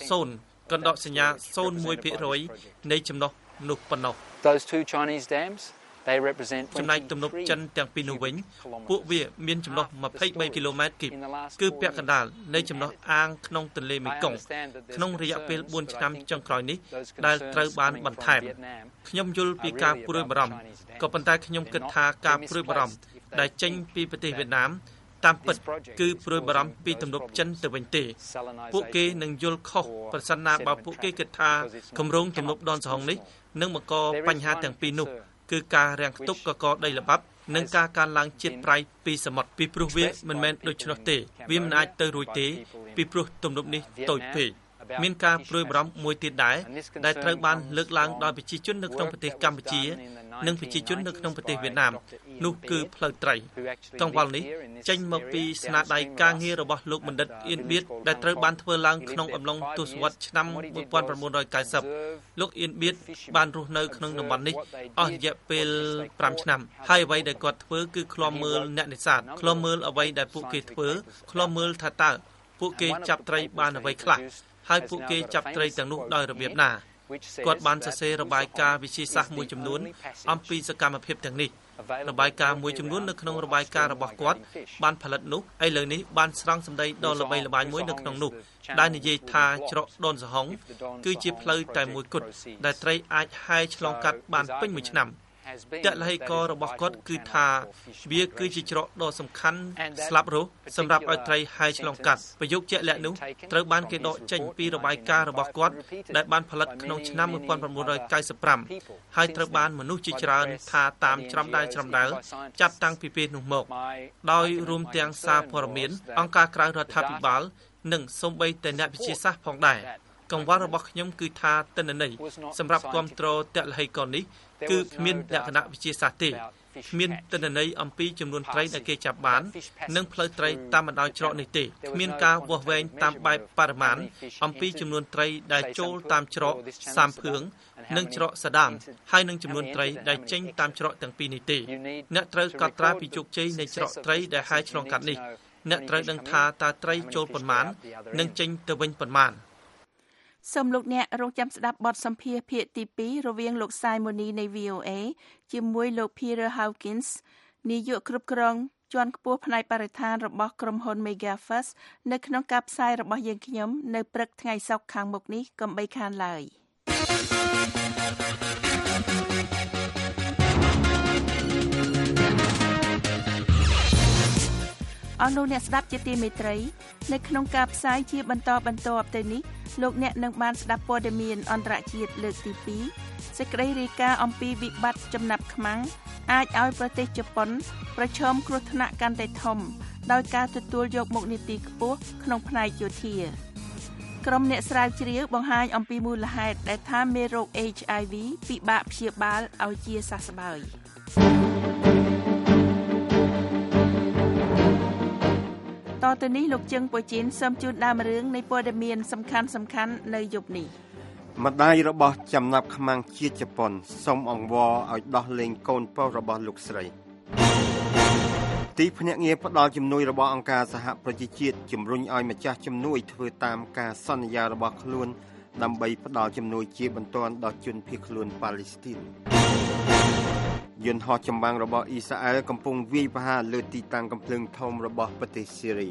0កណ្ដកសញ្ញា 0.1% នៃចំណុះនោះប៉ុណ្ណោះ Those two Chinese dams they represent ចំណែកទំនប់ចិនទាំងពីរនោះវិញពួកវាមានចំណុះ23គីឡូម៉ែត្រគីបគឺពាក់កណ្ដាលនៃចំណុះអាងក្នុងទន្លេមេគង្គក្នុងរយៈពេល4ឆ្នាំចុងក្រោយនេះដែលត្រូវបានបន្ថែមខ្ញុំយល់ពីការព្រួយបារម្ភក៏ប៉ុន្តែខ្ញុំគិតថាការព្រួយបារម្ភដែលចេញពីប្រទេសវៀតណាមតាមពិតគឺព្រួយបារម្ភពីទំនប់ចិនទៅវិញទេពួកគេនឹងយល់ខុសប្រសិនណាបើពួកគេគិតថាគម្រោងទំនប់ដនសហុងនេះនឹងបង្កបញ្ហាទាំងពីរនោះគឺការរាំងខ្ទប់កកដីល្បាប់និងការកើនឡើងជាតិប្រៃពីសមុទ្រពីព្រោះវាមិនមែនដូច្នោះទេវាមិនអាចទៅរួចទេពីព្រោះទំនប់នេះតូចពេកមានការព្រួយបារម្ភមួយទៀតដែរដែលត្រូវបានលើកឡើងដោយប្រជាជននៅក្នុងប្រទេសកម្ពុជានិងប្រជាជននៅក្នុងប្រទេសវៀតណាមនោះគឺផ្លូវត្រីកង្វល់នេះចេញមកពីស្នាដៃការងាររបស់លោកបណ្ឌិតអៀនបៀតដែលត្រូវបានធ្វើឡើងក្នុងអំឡុងទសវត្សរ៍ឆ្នាំ1990លោកអៀនបៀតបានរស់នៅក្នុងតំបន់នេះអស់រយៈពេល5ឆ្នាំហើយអ្វីដែលគាត់ធ្វើគឺឃ្លាំមើលអ្នកនេសាទឃ្លាំមើលអ្វីដែលពួកគេធ្វើឃ្លាំមើលថាតើពួកគេចាប់ត្រីបានអ្វីខ្លះហើយពួកគេចាប់ត្រីទាំងនោះដោយរបៀបណាគាត់បានសរសេររបាយការណ៍វិទ្យាសាស្ត្រមួយចំនួនអំពីសកម្មភាពទាំងនេះរបាយការណ៍មួយចំនួននៅក្នុងរបាយការណ៍របស់គាត់បានផលិតនោះឥឡូវនេះបានស្រង់សម្ដីដ៏ល្បីល្បាញមួយនៅក្នុងនោះដែលនិយាយថាច្រកដនសហុងគឺជាផ្លូវតែមួយគត់ដែលត្រីអាចហែលឆ្លងកាត់បានពេញមួយឆ្នាំតលហេករបស់គាត់គឺថាវាគឺជាច្រកដ៏សំខាន់ស្លាប់រស់សម្រាប់ឲ្យត្រីហែលឆ្លងកាត់ប្រយោគជាក់លាក់នោះត្រូវបានគេដកចេញពីរបាយការណ៍របស់គាត់ដែលបានផលិតក្នុងឆ្នាំ1995ហើយត្រូវបានមនុស្សជាច្រើនថាតាមច្រំដែលចាប់តាំងពីពេលនោះមកដោយរួមទាំងសារព័ត៌មានអង្គការក្រៅរដ្ឋាភិបាលនិងសូម្បីតែអ្នកវិទ្យាសាស្ត្រផងដែរកង្វល់របស់ខ្ញុំគឺថាទិន្នន័យសម្រាប់គ្រប់គ្រងតលហេកនេះគឺមានលក្ខណៈវិទ្យាសាស្ត្រទេគ្មានទិន្នន័យអំពីចំនួនត្រីដែលគេចាប់បាននិងផ្លូវត្រីតាមបណ្ដោយច្រកនេះទេគ្មានការវាស់វែងតាមបែបបរិមាណអំពីចំនួនត្រីដែលចូលតាមច្រកសាមភឿងនិងច្រកសាដាមហើយនឹងចំនួនត្រីដែលចេញតាមច្រកទាំងពីរនេះទេអ្នកត្រូវកត់ត្រាពីជោគជ័យនៃច្រកត្រីដែលហែកឆ្លងកាត់នេះអ្នកត្រូវដឹងថាតើត្រីចូលប៉ុន្មាននិងចេញទៅវិញប៉ុន្មានសូមលោកអ្នករងចាំស្ដាប់បទសម្ភាសន៍ភាគទី2រវាងលោក Simoni នៃ VOA ជាមួយលោក Peter Hawkins នាយកគ្រប់គ្រងជាន់ខ្ពស់ផ្នែកបរិស្ថានរបស់ក្រុមហ៊ុន Megafirst នៅក្នុងការផ្សាយរបស់យើងខ្ញុំនៅព្រឹកថ្ងៃសុក្រខាងមុខនេះកុំបីខានឡើយអស់លោកអ្នកស្ដាប់ជាទីមេត្រីនៅក្នុងការផ្សាយជាបន្តទៅនេះលោកអ្នកនឹងបានស្ដាប់ព័ត៌មានអន្តរជាតិលើកទី2សេចក្តីរាយការណ៍អំពីវិបត្តិចំណាប់ខ្មាំងអាចឲ្យប្រទេសជប៉ុនប្រឈមគ្រោះថ្នាក់កាន់តែធំដោយការទទួលយកមុខនីតិខ្ពស់ក្នុងផ្នែកយោធាក្រុមអ្នកស្រាវជ្រាវបង្ហាញអំពីមូលហេតុដែលថាមេរោគ HIV ពិបាកព្យាបាលឲ្យជាសះស្បើយតទៅនេះលោកជឹងប៉ូជីនសូមជូនដើមរឿងនៃព័ត៌មានសំខាន់នៅយប់នេះម្ដាយរបស់ចំណាប់ខ្មាំងជាតិជប៉ុនសូមអង្វរឲ្យដោះលែងកូនប្រុសរបស់លោកស្រីទីភ្នាក់ងារផ្ដល់ជំនួយរបស់អង្គការសហប្រជាជាតិជំរុញឲ្យម្ចាស់ជំនួយធ្វើតាមការសន្យារបស់ខ្លួនដើម្បីផ្ដល់ជំនួយជាបន្ទាន់ដល់ជនភៀសខ្លួនប៉ាឡេស្ទីនយន្តហោះចម្បាំងរបស់អ៊ីស្រាអែលកំពុងវាយប្រហារលើទីតាំងកំភ្លើងធំរបស់ប្រទេសស៊ីរី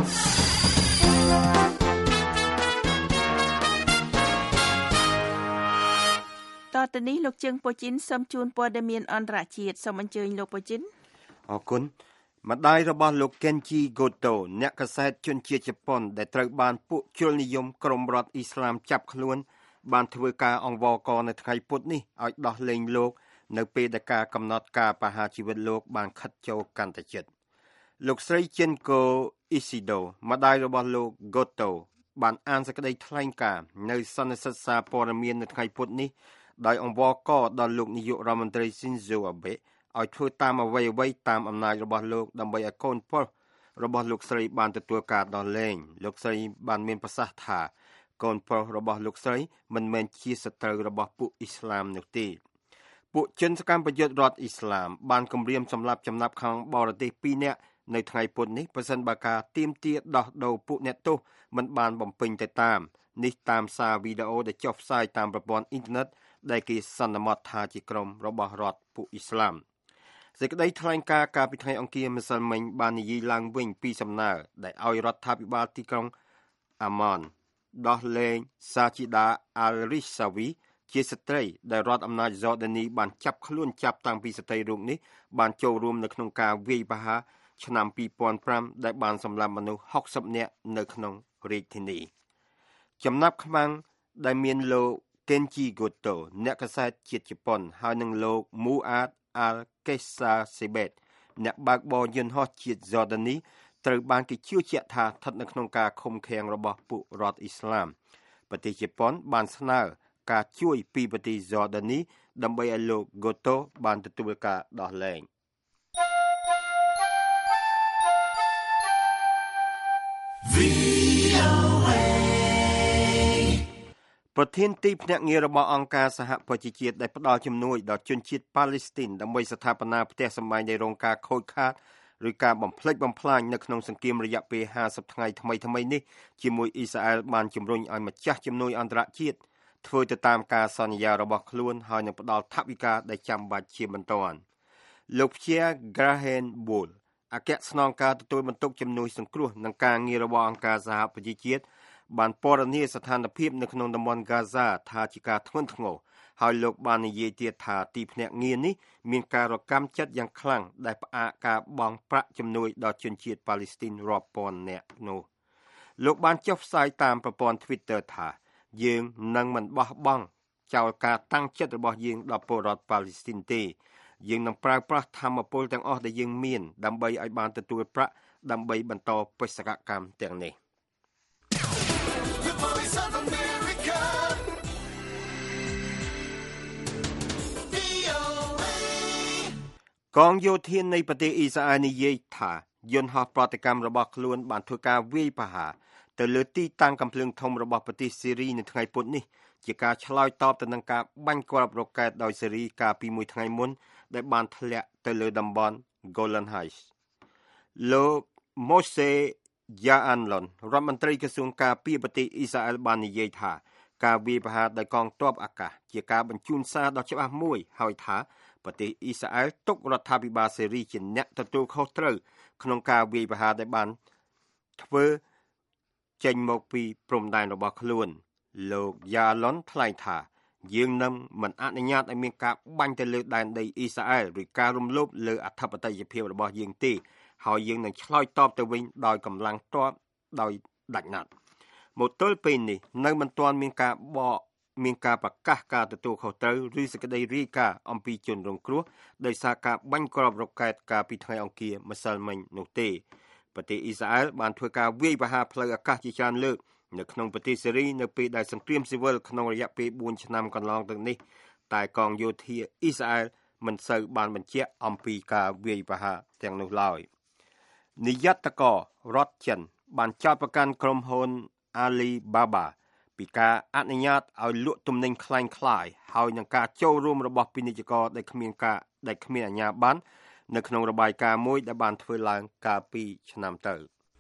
តទៅនេះលោកជើងប៉ូជីនសូមជូនព័ត៌មានអន្តរជាតិសូមអញ្ជើញលោកប៉ូជីនអរគុណម្ដាយរបស់លោក Kenji Goto អ្នកកាសែតជនជាតិជប៉ុនដែលត្រូវបានពួកជននិយមក្រុមរដ្ឋអ៊ីស្លាមចាប់ខ្លួនបានធ្វើការអង្វរករនៅថ្ងៃពុធនេះឲ្យដោះលែងលោកនៅពេលដែលការកំណត់ការប្រហារជីវិតលោកបានខិតចូលកាន់តែជិតលោកស្រី Junko Ishido ម្ដាយរបស់លោក Goto បានអានសេចក្តីថ្លែងការណ៍នៅសន្និសីទសារព័ត៌មាននៅថ្ងៃពុធនេះដោយអង្វរករដល់លោកនាយករដ្ឋមន្ត្រី Shinzo Abe ឲ្យធ្វើតាមអ្វីតាមអំណាចរបស់លោកដើម្បីឲ្យកូនប្រុសរបស់លោកស្រីបានទទួលការដោះលែងលោកស្រីបានមានប្រសាសន៍ថាកូនប្រុសរបស់លោកស្រីមិនមែនជាសត្រូវរបស់ពួកអ៊ីស្លាមនោះទេពួកជនសកម្មប្រយុទ្ធរដ្ឋអ៊ីស្លាមបានគំរាមសម្លាប់ចំណាប់ខាងបរទេស2នាក់នៅថ្ងៃពុធនេះប្រសិនបើការទាមទារដោះដូរពួកអ្នកទោសមិនបានបំពេញទៅតាមនេះតាមសារវីដេអូដែលចុះផ្សាយតាមប្រព័ន្ធអ៊ីនធឺណិតដែលគេសន្មតថាជាក្រុមរបស់រដ្ឋពួកអ៊ីស្លាមសេចក្តីថ្លែងការណ៍កាលពីថ្ងៃអង្គារម្សិលមិញបាននិយាយឡើងវិញពីសំណើដែលឲ្យរដ្ឋាភិបាលទីក្រុងអាម៉ានដោះលែងសាជីដាអាល់រីសាវីជាស្ត្រីដែលរដ្ឋអំណាចយ៉ូដានីបានចាប់ខ្លួនចាប់តាំងពីស្ត្រីរូបនេះបានចូលរួមនៅក្នុងការវាយប្រហារឆ្នាំ2005ដែលបានសម្លាប់មនុស្ស60នាក់នៅក្នុងរាជធានីចំណាប់ខ្មាំងដែលមានលោក Kenji Goto អ្នកកាសែតជាតិជប៉ុនហើយនឹងលោក Muad Al-Qasasibet អ្នកបើកបរយន្តហោះជាតិយ៉ូដានីត្រូវបានគេជឿជាក់ថាស្ថិតនៅក្នុងការឃុំឃាំងរបស់ពួករដ្ឋអ៊ីស្លាមប្រទេសជប៉ុនបានស្នើការជួយពីប្រទេសយ៉ូដានីដើម្បីឲ្យលោក Goto បានទទួលការដោះលែងប្រធានទីភ្នាក់ងាររបស់អង្គការសហប្រជាជាតិដែលផ្ដល់ជំនួយដល់ជនជាតិប៉ាឡេស្ទីនដើម្បីស្ថាបនាផ្ទះសម្បែងដែលរងការខូចខាតឬការបំផ្លិចបំផ្លាញនៅក្នុងសង្គ្រាមរយៈពេល50ថ្ងៃថ្មីនេះជាមួយអ៊ីស្រាអែលបានជំរុញឲ្យម្ចាស់ជំនួយអន្តរជាតិធ្វើទៅតាមការសន្យារបស់ខ្លួនហើយនឹងផ្ដល់ថវិកាដែលចាំបាច់ជាបន្ទាន់លោក Pierre Graham Bull អគ្គស្នងការទទួលបន្ទុកជំនួយសង្គ្រោះនិងការងាររបស់អង្គការសហប្រជាជាតិបានពណ៌នាស្ថានភាពនៅក្នុងតំបន់ហ្គាហ្សាថាជាការធ្ងន់ធ្ងរហើយលោកបាននិយាយទៀតថាទីភ្នាក់ងារនេះមានការរកម្មចិត្តយ៉ាងខ្លាំងដែលផ្អាកការបង់ប្រាក់ជំនួយដល់ជនជាតិប៉ាឡេស្ទីនរាប់ពាន់នាក់នោះលោកបានចុះផ្សាយតាមប្រព័ន្ធ Twitter ថាយើងនឹងមិនបោះបង់ចោលការតាំងចិត្តរបស់យើងដល់ពលរដ្ឋប៉ាឡេស្ទីនទេយើងនឹងប្រើប្រាស់ធម៌ពលទាំងអស់ដែលយើងមានដើម្បីឲ្យបានទទួលប្រាក់ដើម្បីបន្តបេសកកម្មទាំងនេះកងយោធានៃប្រទេសអ៊ីស្រាអែលនិយាយថាយន្តហោះប្រតិកម្មរបស់ខ្លួនបានធ្វើការវាយប្រហារទៅលើទីតាំងកាំភ្លើងធំរបស់ប្រទេសស៊ីរីនៅថ្ងៃពុធនេះជាការឆ្លើយតបទៅនឹងការបាញ់គ្រាប់រ៉ុកែតដោយស៊េរីកាលពីមួយថ្ងៃមុនដែលបានធ្លាក់ទៅលើតំបន់ Golan Heights លោក Moshe Ya'alon រដ្ឋមន្ត្រីក្រសួងការពារប្រទេសអ៊ីស្រាអែលបាននិយាយថាការវាយប្រហារដោយកងទ័ពអាកាសជាការបញ្ជូនសារដ៏ច្បាស់មួយហើយថាប្រទេសអ៊ីស្រាអែលទុករដ្ឋាភិបាលស៊េរីជាអ្នកទទួលខុសត្រូវក្នុងការវាយប្រហារដែលបានធ្វើចេញមកពីព្រំដែនរបស់ខ្លួនលោកយ៉ាឡុនថ្លែងថាយើងនឹងមិនអនុញ្ញាតឲ្យមានការបាញ់ទៅលើដែនដីអ៊ីស្រាអែលឬការរំលោភលើអធិបតេយ្យភាពរបស់យើងទេហើយយើងនឹងឆ្លើយតបទៅវិញដោយកម្លាំងទ័ពដោយដាច់ណាត់មកទល់ពេលនេះនៅមិនទាន់មានការប្រកាសការទទួលខុសត្រូវឬសេចក្តីរាយការណ៍អំពីជនរងគ្រោះដោយសារការបាញ់គ្រាប់រ៉ុកែតកាលពីថ្ងៃអង្គារម្សិលមិញនោះទេប្រទេសអ៊ីស្រាអែលបានធ្វើការវាយប្រហារផ្លូវអាកាសជាច្រើនលើកនៅក្នុងប្រទេសស៊េរីនៅពេលដែលសង្គ្រាមស៊ីវិលក្នុងរយៈពេល4ឆ្នាំកន្លងទៅនេះតែកងយោធាអ៊ីស្រាអែលមិនសូវបានបញ្ជាក់អំពីការវាយប្រហារទាំងនោះឡើយនាយករដ្ឋចិនបានចោទប្រកាន់ក្រុមហ៊ុន Alibaba ពីការអនុញ្ញាតឲ្យលក់ទំនិញคล้ายៗហើយនឹងការចូលរួមរបស់ពាណិជ្ជករដែលគ្មានអាជ្ញាប័ណ្ណនៅក្នុងរបាយការណ៍មួយដែលបានធ្វើឡើងកាលពីឆ្នាំទៅ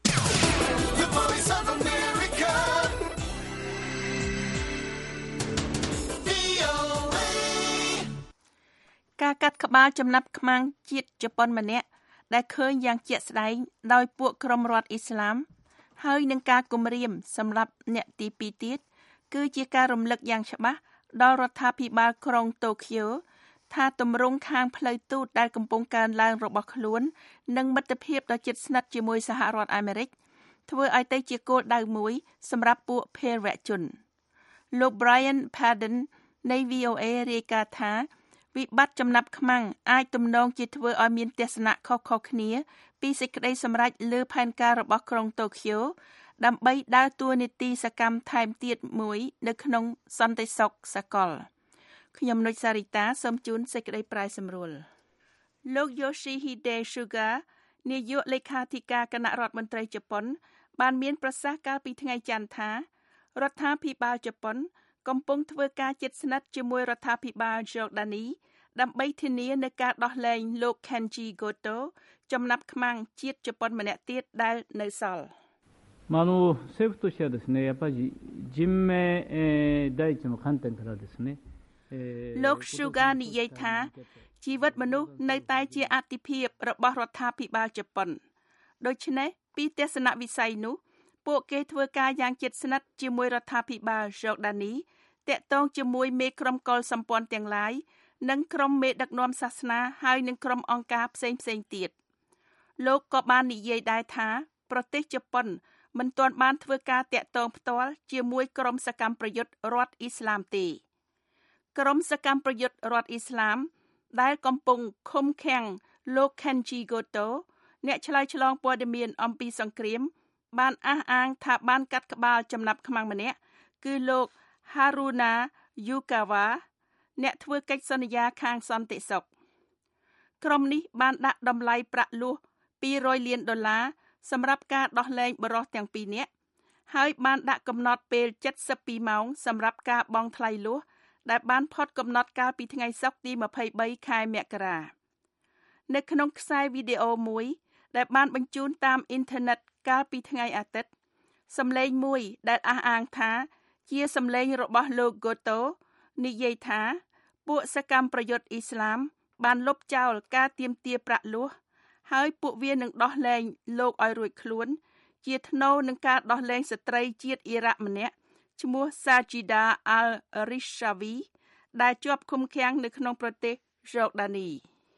ការកាត់ក្បាលចំណាប់ខ្មាំងជាតិជប៉ុនម្នាក់ដែលឃើញយ៉ាងជាក់ស្ដែងដោយពួកក្រុមរដ្ឋអ៊ីស្លាមហើយនឹងការគំរាមសម្រាប់អ្នកទី2ទៀតគឺជាការរំលឹកយ៉ាងច្បាស់ដល់រដ្ឋាភិបាលក្រុងតូក្យូថាទម្រង់ខាងផ្លូវទូតដែលកំពុងកើនឡើងរបស់ខ្លួននិងមិត្តភាពដ៏ជិតស្និទ្ធជាមួយសហរដ្ឋអាមេរិកធ្វើឲ្យទៅជាគោលដៅមួយសម្រាប់ពួកភេរវជនលោក Brian Padden នៃ VOA រាយការណ៍ថាវិបត្តិចំណាប់ខ្មាំងអាចទំនងជាធ្វើឲ្យមានទស្សនៈខុសៗគ្នាពីសេចក្តីសម្រេចលើផែនការរបស់ក្រុងតូក្យូដើម្បីដើរតួនាទីសកម្មថែមទៀតមួយនៅក្នុងសន្តិសុខសកលខ្ញុំនុចសារីតាសូមជូនសេចក្តីប្រាយសម្រួលលោក Yoshihide Suga នាយកលេខាធិការគណៈរដ្ឋមន្ត្រីជប៉ុនបានមានប្រសាសន៍កាលពីថ្ងៃច័ន្ទថារដ្ឋាភិបាលជប៉ុនកំពុងធ្វើការជិតស្និទ្ធជាមួយរដ្ឋាភិបាលយូដានីដើម្បីធានានូវការដោះលែងលោក Kenji Goto ចំណាប់ខ្មាំងជាតិជប៉ុនម្នាក់ទៀតដែលនៅសល់政府としてはですねやっぱり人命第一の観点からですねលោក Suga និយាយថាជីវិតមនុស្សនៅតែជាអាទិភាពរបស់រដ្ឋាភិបាលជប៉ុនដូច្នេះពីទស្សនវិស័យនោះពួកគេធ្វើការយ៉ាងជិតស្និទ្ធជាមួយរដ្ឋាភិបាលយូដានីតាក់ទងជាមួយមេក្រុមកុលសម្ព័ន្ធទាំងឡាយនិងក្រុមមេដឹកនាំសាសនាហើយនិងក្រុមអង្គការផ្សេងៗទៀតលោកក៏បាននិយាយដែរថាប្រទេសជប៉ុនមិនទាន់បានធ្វើការតាក់ទងផ្ទាល់ជាមួយក្រុមសកម្មប្រយុទ្ធរដ្ឋអ៊ីស្លាមទេក្រុមសកម្មប្រយុទ្ធរដ្ឋអ៊ីស្លាមដែលកំពុងឃុំឃាំងលោក Kenji Goto អ្នកឆ្លើយឆ្លងព័ត៌មានអំពីសង្គ្រាមបានអះអាងថាបានកាត់ក្បាលចំណាប់ខ្មាំងម្នាក់គឺលោក Haruna Yukawa អ្នកធ្វើកិច្ចសន្យាខាងសន្តិសុខក្រុមនេះបានដាក់តម្លៃប្រាក់លោះ$200 លានសម្រាប់ការដោះលែងបរិសុទ្ធទាំងពីរនាក់ហើយបានដាក់កំណត់ពេល72ម៉ោងសម្រាប់ការបង់ថ្លៃលោះដែលបានផុតកំណត់កាលពីថ្ងៃសុក្រទី23ខែមករានៅក្នុងខ្សែវីដេអូមួយដែលបានបញ្ជូនតាមអ៊ីនធឺណិតកាលពីថ្ងៃអាទិត្យសម្លេងមួយដែលអះអាងថាជាសម្លេងរបស់លោក Goto និយាយថាពួកសកម្មប្រយុទ្ធអ៊ីស្លាមបានលុបចោលការទាមទារប្រាក់លោះហើយពួកវានឹងដោះលែងលោកឲ្យរួចខ្លួនជាថ្នូរនឹងការដោះលែងស្ត្រីជាតិអ៊ីរ៉ាក់ម្នាក់ឈ្មោះ Sajida al-Rishawi ដែលជាប់ឃុំឃាំងនៅក្នុងប្រទេសយូដានី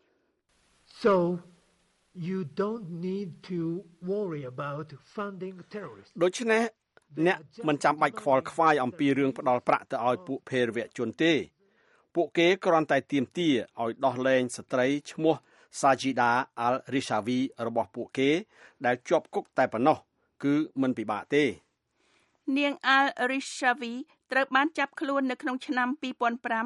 So you don't need to worry about funding terrorists ដូច្នេះអ្នកមិនចាំបាច់ខ្វល់ខ្វាយអំពីរឿងផ្ដាល់ប្រាក់ទៅឲ្យពួកភេរវជនទេពួកគេគ្រាន់តែទាមទារឲ្យដោះលែងស្ត្រីឈ្មោះ Sajida al-Rishawi របស់ពួកគេដែលជាប់គុកតែប៉ុណ្ណោះគឺមិនពិបាកទេនាង al-Rishawi ត្រូវបានចាប់ខ្លួននៅក្នុងឆ្នាំ2005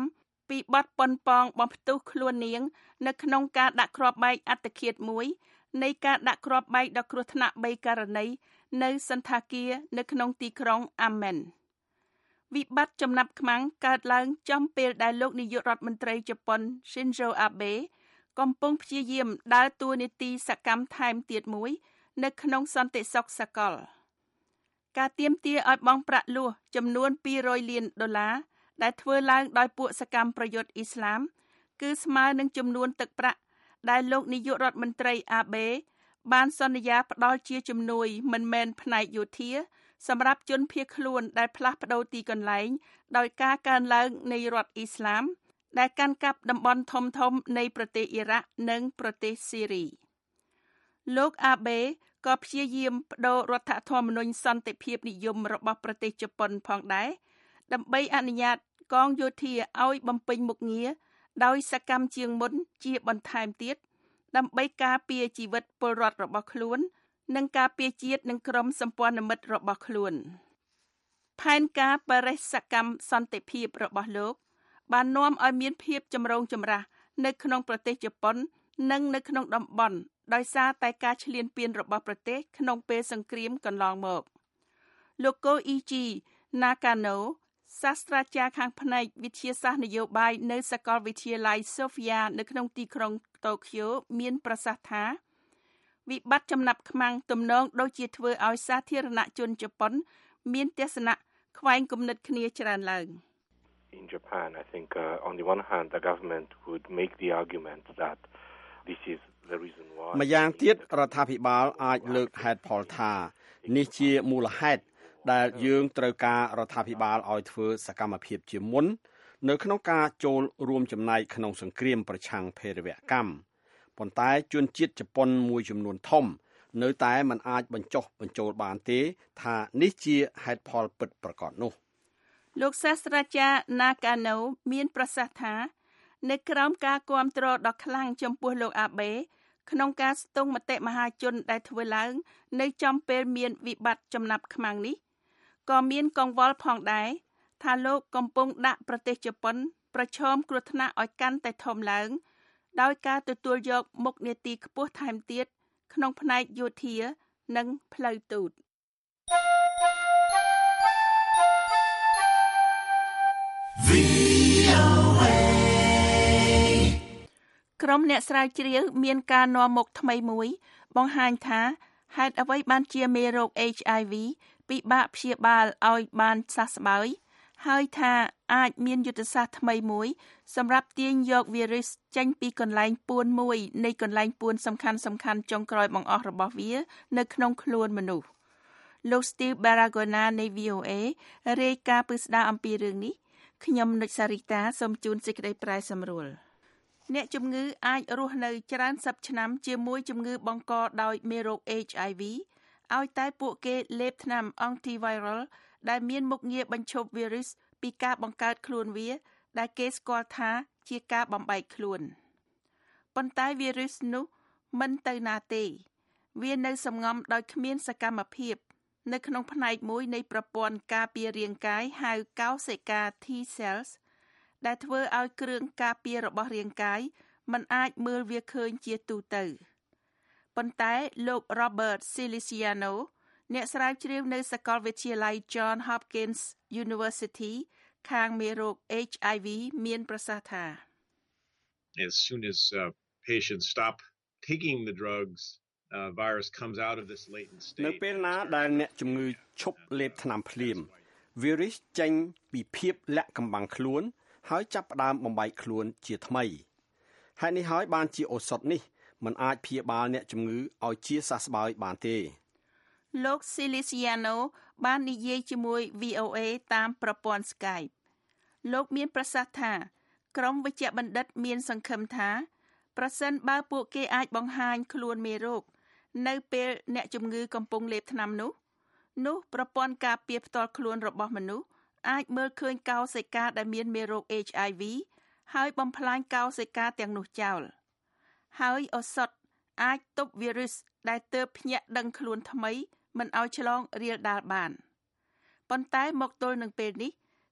ពីបទប៉ុនប៉ងបំផ្ទុះខ្លួននាងនៅក្នុងការដាក់គ្រាប់បែកអត្តឃាតមួយនៃការដាក់គ្រាប់បែកដ៏គ្រោះថ្នាក់3ករណីនៅសន្តាគារនៅក្នុងទីក្រុងអាមែនវិបត្តិចំណាប់ខ្មាំងកើតឡើងចំពេលដែលលោកនាយករដ្ឋមន្ត្រីជប៉ុន Shinzo Abe កំពុងព្យាយាមដើរតួនាទីសកម្មថែមទៀតមួយនៅក្នុងសន្តិសុខសកលការទាមទារឲ្យបង់ប្រាក់លួសចំនួន$200 លានដែលធ្វើឡើងដោយពួកសកម្មប្រយុទ្ធអ៊ីស្លាមគឺស្មើនឹងចំនួនទឹកប្រាក់ដែលលោកនាយករដ្ឋមន្ត្រី Abe បានសន្យាផ្ដល់ជាជំនួយមិនមែនផ្នែកយោធាសម្រាប់ជនភៀសខ្លួនដែលផ្លាស់ប្ដូរទីកន្លែងដោយការកើនឡើងនៃរដ្ឋអ៊ីស្លាមដែលកាន់កាប់តំបន់ធំៗនៃប្រទេសអ៊ីរ៉ាក់និងប្រទេសស៊ីរីលោក Abe ក៏ព្យាយាមបដូររដ្ឋធម្មនុញ្ញសន្តិភាពនិយមរបស់ប្រទេសជប៉ុនផងដែរដើម្បីអនុញ្ញាតកងយោធាឲ្យបំពេញមុខងារដោយសកម្មជាងមុនជាបន្ថែមទៀតដើម្បីការពារជីវិតពលរដ្ឋរបស់ខ្លួននិងការពារជាតិនិងក្រុមសម្ព័ន្ធមិត្តរបស់ខ្លួនផែនការបរិសកម្មសន្តិភាពរបស់លោកបាននាំឲ្យមានភាពចម្រូងចម្រាសនៅក្នុងប្រទេសជប៉ុននិងនៅក្នុងតំបន់ដោយសារតែការឈ្លានពានរបស់ប្រទេសក្នុងពេលសង្គ្រាមកន្លងមកលោកកូអ៊ីជីណាកាណូសាស្ត្រាចារ្យខាងផ្នែកវិទ្យាសាស្ត្រនយោបាយនៅសាកលវិទ្យាល័យ Sophia នៅក្នុងទីក្រុងតូក្យូមានប្រសាសន៍ថាវិបត្តិចំណាប់ខ្មាំងទំនងដូចជាធ្វើឲ្យសាធារណជនជប៉ុនមានទស្សនៈខ្វែងគំនិតគ្នាច្រើនឡើង In Japan, I think on the one hand, the government would make the argument that this is the reason why. ម្យ៉ាងទៀតរដ្ឋាភិបាលអាចលើកហេតុផលថានេះជាមូលហេតុដែលយើងត្រូវការរដ្ឋាភិបាលឲ្យធ្វើសកម្មភាពជាមុននៅក្នុងការចូលរួមចំណែកក្នុងសង្គ្រាមប្រឆាំងភេរវកម្មប៉ុន្តែជនជាតិជប៉ុនមួយចំនួនធំនៅតែមិនអាចបញ្ចុះបញ្ចូលបានទេថានេះជាហេតុផលពិតប្រាកដនោះលោកសាស្ត្រាចារ្យ Nakano មានប្រសាសន៍ថានៅក្រោមការគាំទ្រដ៏ខ្លាំងចំពោះលោក Abe ក្នុងការស្ទង់មតិមហាជនដែលធ្វើឡើងនៅចំពេលមានវិបត្តិចំណាប់ខ្មាំងនេះក៏មានកង្វល់ផងដែរថាលោកកំពុងដាក់ប្រទេសជប៉ុនប្រឈមគ្រោះថ្នាក់ឲ្យកាន់តែធំឡើងដោយការទទួលយកមុខនាទីខ្ពស់ថែមទៀតក្នុងផ្នែកយោធានិងផ្លូវទូតក្រុមអ្នកស្រាវជ្រាវមានការនាំមុខថ្មីមួយបង្ហាញថាហេតុអ្វីបានជាមេរោគ HIV ពិបាកព្យាបាលឲ្យបានសះស្បើយហើយថាអាចមានយុទ្ធសាស្ត្រថ្មីមួយសម្រាប់ទាញយកវីរុសចេញពីកន្លែងពួនមួយនៃកន្លែងពួនសំខាន់ៗចុងក្រោយបង្អស់របស់វានៅក្នុងខ្លួនមនុស្សលោក Steve Baragona នៃ VOA រាយការណ៍ពិស្ដារអំពីរឿងនេះខ្ញុំនុចសារីតាសូមជូនសេចក្តីប្រែសម្រួលអ្នកជំងឺអាចរស់នៅច្រើនសិបឆ្នាំជាមួយជំងឺបង្កដោយមេរោគ HIV ឲ្យតែពួកគេលេបថ្នាំ antiviral ដែលមានមុខងារបញ្ឈប់វីរុសពីការបង្កើតខ្លួនវាដែលគេស្គាល់ថាជាការបំបែកខ្លួនប៉ុន្តែវីរុសនោះមិនទៅណាទេវានៅសំងំដោយគ្មានសកម្មភាពនៅក្នុងផ្នែកមួយនៃប្រព័ន្ធការពាររាងកាយហៅកោសិកា T cells ដែលធ្វើឲ្យគ្រឿងការពាររបស់រាងកាយមិនអាចមើលវាឃើញជាទូទៅប៉ុន្តែលោក Robert Feliciano អ្នកស្រាវជ្រាវនៅសាកលវិទ្យាល័យ John Hopkins University ខាងមេរោគ HIV មានប្រសាសន៍ថា As soon as patients stop taking the drugs virus comes out of this latent state នៅពេលណាដែលអ្នកជំងឺឈប់លេបថ្នាំភ្លាមវីរុសចេញពីភាពលាក់កំបាំងខ្លួនហើយចាប់ផ្ដើមបំបែកខ្លួនជាថ្មីហេតុនេះហើយបានជាឱសថនេះមិនអាចព្យាបាលអ្នកជំងឺឲ្យជាសះស្បើយបានទេលោក Feliciano បាននិយាយជាមួយ VOA តាមប្រព័ន្ធ Skype លោកមានប្រសាសន៍ថាក្រុមវេជ្ជបណ្ឌិតមានសង្ឃឹមថាប្រសិនបើពួកគេអាចបង្ហាញខ្លួនមេរោគនៅពេលអ្នកជំងឺកំពុងលេបថ្នាំនោះប្រព័ន្ធការពារផ្ទាល់ខ្លួនរបស់មនុស្សអាចមើលឃើញកោសិកាដែលមានមេរោគ HIV ហើយបំផ្លាញកោសិកាទាំងនោះចោលហើយឱសថអាចទប់វីរុសដែលទើបភ្ញាក់ដឹងខ្លួនថ្មីមិនឲ្យឆ្លងរាលដាលបានប៉ុន្តែមកទល់នឹងពេលនេះ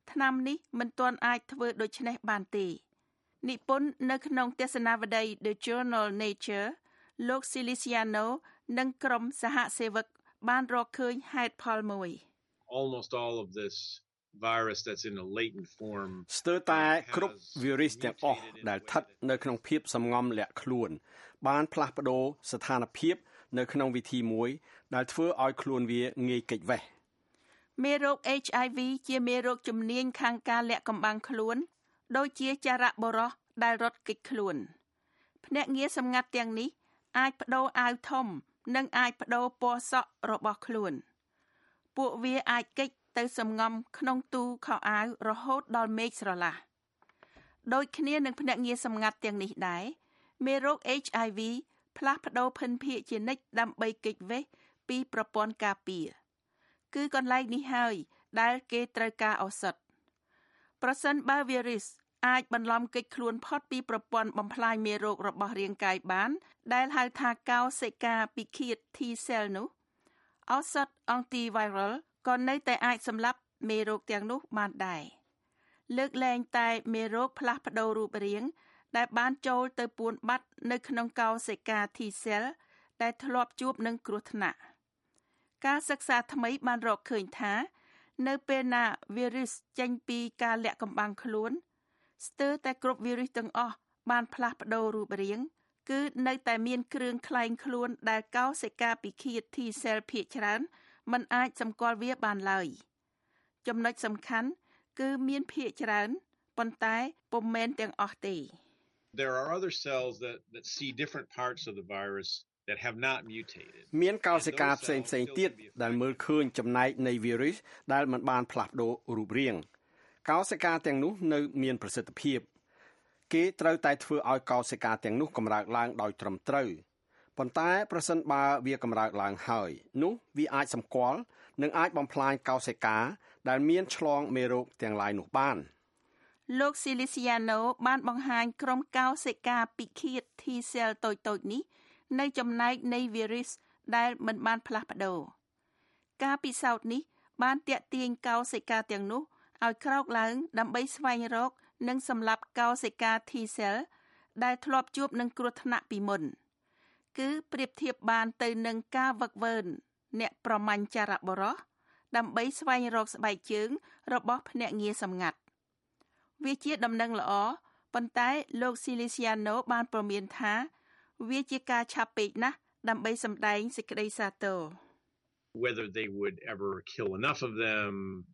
ថ្នាំនេះមិនទាន់អាចធ្វើដូច្នេះបានទេនិពន្ធនៅក្នុងទស្សនាវដ្តី The Journal Nature លោក Siliciano និងក្រុមសហសេវកបានរកឃើញហេតុផលមួយ Almost all of this virus that's in a latent form ស្ទើរតែគ្រប់ virus ទាំងអស់ដែលស្ថិតនៅក្នុងភាពសំងំលាក់ខ្លួនបានផ្លាស់ប្ដូរស្ថានភាពនៅក្នុងវិធីមួយដែលធ្វើឲ្យខ្លួនវាងាយគេចវេះមេរោគ HIV ជាមេរោគជំនាញខាងការលាក់កំបាំងខ្លួនដូចជាចរៈបុរសដែលរត់គេចខ្លួនភ្នាក់ងារសម្ងាត់ទាំងនេះអាចបដូរអាវធំនិងអាចបដូរពណ៌សក់របស់ខ្លួនពួកវាអាចគេចទៅសំងំក្នុងទូខោអាវរហូតដល់មេឃស្រឡះដូចគ្នានឹងភ្នាក់ងារសម្ងាត់ទាំងនេះដែរមេរោគ HIV ផ្លាស់ប្ដូរភិនភាគជានិច្ចដើម្បីគេចវេះពីប្រព័ន្ធការពារគឺកន្លែងនេះហើយដែលគេត្រូវការឱសថប្រសិនបើ virus អាចបន្លំគេចខ្លួនផុតពីប្រព័ន្ធបំផ្លាញមេរោគរបស់រាងកាយបានដែលហៅថាកោសិកាពិឃាត T cell នោះឱសថ antiviral ក៏នៅតែអាចសម្លាប់មេរោគទាំងនោះបានដែរលើកលែងតែមេរោគផ្លាស់ប្ដូររូបរាងដែលបានចូលទៅពួនបាត់នៅក្នុងកោសិកា T cell ដែលធ្លាប់ជួបនឹងគ្រោះថ្នាក់ការសិក្សាថ្មីបានរកឃើញថានៅពេលណា virus ចេញពីការលាក់កំបាំងខ្លួនស្ទើរតែគ្រប់ virus ទាំងអស់បានផ្លាស់ប្ដូររូបរាងគឺនៅតែមានគ្រឿងក្លែងខ្លួនដែលកោសិកាពិឃាត T cell ភាគច្រើនមិនអាចសម្គាល់វាបានឡើយចំណុចសំខាន់គឺមានភាគច្រើនប៉ុន្តែពុំមែនទាំងអស់ទេ There are other cells that see different parts of the virus that have not mutated មានកោសិកាផ្សេងៗទៀតដែលមើលឃើញចំណែកនៃ virus ដែលមិនបានផ្លាស់ប្ដូររូបរាងកោសិកាទាំងនោះនៅមានប្រសិទ្ធភាពគេត្រូវតែធ្វើឲ្យកោសិកាទាំងនោះកម្រើកឡើងដោយត្រឹមត្រូវប៉ុន្តែប្រសិនបើវាកម្រើកឡើងហើយនោះវាអាចសម្គាល់និងអាចបំផ្លាញកោសិកាដែលមានឆ្លងមេរោគទាំងឡាយនោះបានលោក Siliciano បានបង្ហាញក្រុមកោសិកាពិឃាត T cell តូចៗនេះនៅចំណែកនៃ virus ដែលមិនបានផ្លាស់ប្ដូរការពិសោធន៍នេះបានទាក់ទាញកោសិកាទាំងនោះឲ្យក្រោកឡើងដើម្បីស្វែងរកនិងសម្លាប់កោសិកា T cell ដែលធ្លាប់ជួបនឹងគ្រោះថ្នាក់ពីមុនគឺប្រៀបធៀបបានទៅនឹងការវឹកវើអ្នកប្រមាញ់ចរៈបុរសដើម្បីស្វែងរកស្បែកជើងរបស់ភ្នាក់ងារសម្ងាត់វាជាដំណឹងល្អប៉ុន្តែលោក Siliciano បានព្រមានថាវាជាការឆាប់ពេកណាស់ដើម្បីសម្ដែងសេចក្តីសាទរ Whether they would ever kill enough of them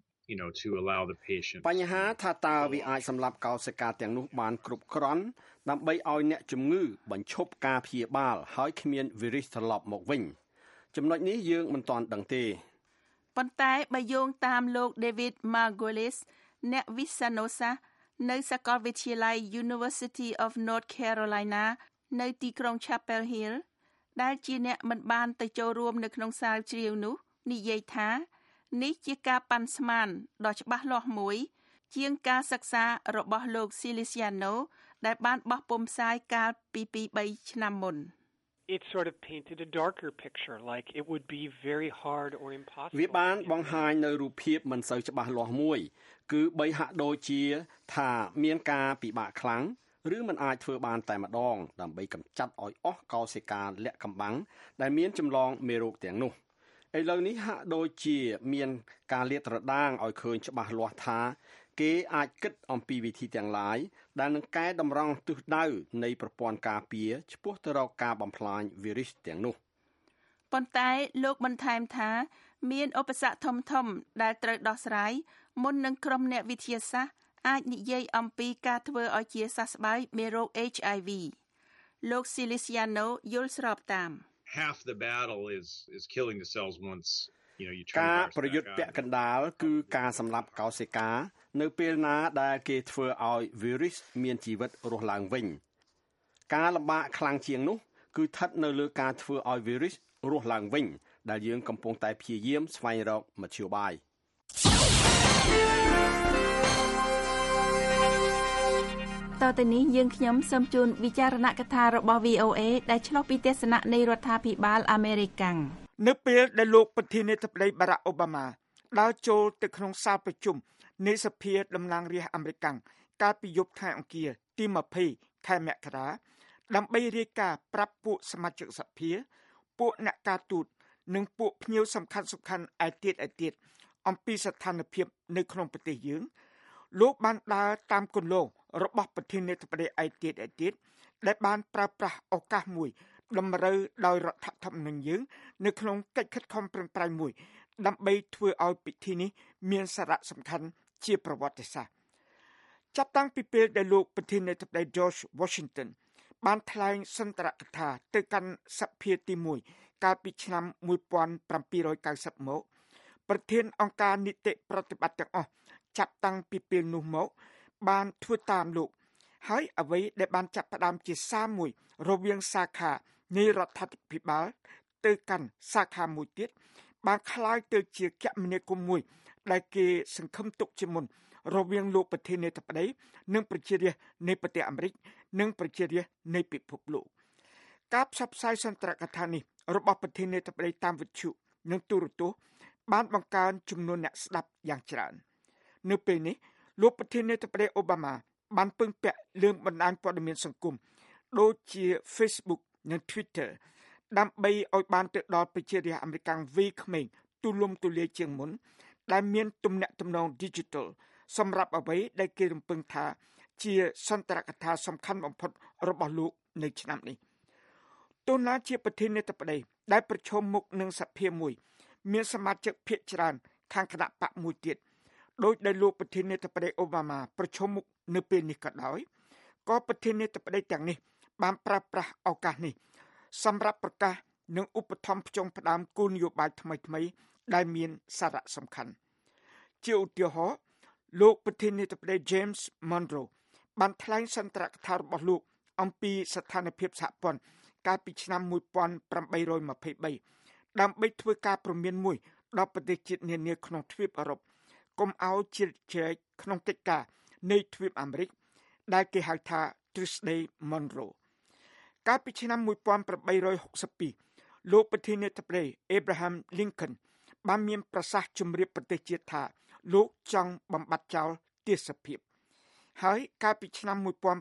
to allow the patient បញ្ហាថាតើវាអាចសម្លាប់កោសិកាទាំងនោះបានគ្រប់គ្រាន់ដើម្បីឲ្យអ្នកជំងឺបញ្ឈប់ការព្យាបាលហើយគ្មាន virus ត្រឡប់មកវិញចំណុចនេះយើងមិនទាន់ដឹងទេប៉ុន្តែបើយោងតាមលោក David Margolis អ្នកវិទ្យាសាស្ត្រនៅសាកលវិទ្យាល័យ University of North Carolina នៅទីក្រុង Chapel Hill ដែលជាអ្នកមិនបានទៅចូលរួមនៅក្នុងសាលជ្រាវនោះនិយាយថានេះជាការប៉ាន់ស្មានដ៏ច្បាស់លាស់មួយជាងការសិក្សារបស់លោក Siliciano ដែលបានបោះពុម្ពផ្សាយកាលពី 2-3 ឆ្នាំមុន It sort of painted a darker picture like it would be very hard or impossible វាបានបង្ហាញនៅរូបភាពមិនសូវច្បាស់លាស់មួយគឺបីហាក់ដូចជាថាមានការពិបាកខ្លាំងឬមិនអាចធ្វើបានតែម្ដងដើម្បីកម្ចាត់ឲ្យអស់កោសិកាលាក់កំបាំងដែលមានចម្លងមេរោគទាំងនោះឥឡូវនេះហាក់ដូចជាមានការលាតត្រដាងឲ្យឃើញច្បាស់លាស់ថាគេអាចគិតអំពីវិធីទាំងឡាយដែលនឹងកែតម្រង់ទិសដៅនៃប្រព័ន្ធការពារឆ្ពោះទៅរកការបំផ្លាញ virus ទាំងនោះប៉ុន្តែលោកបន្ថែមថាមានឧបសគ្គធំៗដែលត្រូវដោះស្រាយមុននឹងក្រុមអ្នកវិទ្យាសាស្ត្រអាចនិយាយអំពីការធ្វើឲ្យជាសះស្បើយមេរោគ HIV លោក Siliciano យល់ស្របតាម Half the battle is killing the cells once you turn ការប្រយុទ្ធពាក់កណ្ដាលគឺការសម្លាប់កោសិកានៅពេលណាដែលគេធ្វើឲ្យ virus មានជីវិតរស់ឡើងវិញការលំបាកខ្លាំងជាងនោះគឺស្ថិតនៅលើការធ្វើឲ្យ virus រស់ឡើងវិញដែលយើងកំពុងតែព្យាយាមស្វែងរកមធ្យោបាយតទៅនេះយើងខ្ញុំសូមជូនវិចារណកថារបស់ VOA ដែលឆ្លុះពីទស្សនៈនៃរដ្ឋាភិបាលអាមេរិកនៅពេលដែលលោកប្រធានាធិបតីបារ៉ាក់អូបាម៉ាដើរចូលទៅក្នុងសាលប្រជុំនៃសភាតំណាងរាស្ត្រអាមេរិកកាលពីយប់ថ្ងៃអង្គារទី20ខែមករាដើម្បីរាយការណ៍ប្រាប់ពួកសមាជិកសភាពួកអ្នកការទូតនិងពួកភ្ញៀវសំខាន់ឯទៀតអំពីស្ថានភាពនៅក្នុងប្រទេសយើងលោកបានដើរតាមគន្លងរបស់ប្រធានាធិបតីឯទៀតដែលបានប្រើប្រាស់ឱកាសមួយតម្រូវដោយរដ្ឋធម្មនុញ្ញយើងនៅក្នុងកិច្ចខិតខំប្រឹងប្រែងមួយដើម្បីធ្វើឲ្យពិធីនេះមានសារៈសំខាន់ជាប្រវត្តិសាស្ត្រចាប់តាំងពីពេលដែលលោកប្រធានាធិបតី George Washington បានថ្លែងសន្ទរកថាទៅកាន់សភាទី1កាលពីឆ្នាំ1790មកប្រធានអង្គការនីតិប្រតិបត្តិទាំងអស់ចាប់តាំងពីពេលនោះមកបានធ្វើតាមលោកហើយអ្វីដែលបានចាប់ផ្ដើមជាសារមួយរវាងសាខានៃរដ្ឋាភិបាលទៅកាន់សាខាមួយទៀតបានคล้ายទៅជាគមនាគមន៍មួយដែលគេសង្ឃឹមទុកជាមុនរវាងលោកប្រធានាធិបតីនិងប្រជារាស្ត្រនៃប្រទេសអាមេរិកនិងប្រជារាស្ត្រនៃពិភពលោកការផ្សព្វផ្សាយសន្ទរកថានេះរបស់ប្រធានាធិបតីតាមវិទ្យុនិងទូរទស្សន៍បានបង្កើនចំនួនអ្នកស្ដាប់យ៉ាងច្រើននៅពេលនេះលោកប្រធានាធិបតីអូបាម៉ាបានពឹងពាក់លើបណ្ដាញព័ត៌មានសង្គមដូចជា Facebook និង Twitter ដើម្បីឲ្យបានទៅដល់ប្រជារាស្ត្រអាមេរិកវ័យក្មេងទូលំទូលាយជាងមុនដែលមានទំនាក់ទំនង Digital សម្រាប់អ្វីដែលគេរំពឹងថាជាសន្ទរកថាសំខាន់បំផុតរបស់លោកនៅឆ្នាំនេះទូណាជាប្រធានាធិបតីដែលប្រឈមមុខនឹងសភាមួយមានសមាជិកភាគច្រើនខាងគណៈបកមួយទៀតដោយដែលលោកប្រធានាធិបតីអូបាម៉ាប្រឈមមុខនៅពេលនេះក៏ដោយក៏ប្រធានាធិបតីទាំងនេះបានប្រើប្រាស់ឱកាសនេះសម្រាប់ប្រកាសនិងឧបត្ថម្ភផ្ចុងផ្ដើមគោលនយោបាយថ្មីដែលមានសារៈសំខាន់ជាឧទាហរណ៍លោកប្រធានាធិបតី James Monroe បានថ្លែងសន្ទរកថារបស់លោកអំពីស្ថានភាពសហព័ន្ធកាលពីឆ្នាំ1823ដើម្បីធ្វើការព្រមានមួយដល់ប្រទេសជាតិនានាក្នុងទ្វីបអឺរ៉ុបកុំឲ្យជ្រៀតជ្រែកក្នុងកិច្ចការនៃទ្វីបអាមេរិកដែលគេហៅថា Tuesday Monroe កាលពីឆ្នាំ1862លោកប្រធានាធិបតី Abraham Lincoln បានមានប្រសាសន៍ជម្រាបប្រទេសជាតិថាលោកចង់បំបត្តិចោលទាសភាពហើយកាលពីឆ្នាំ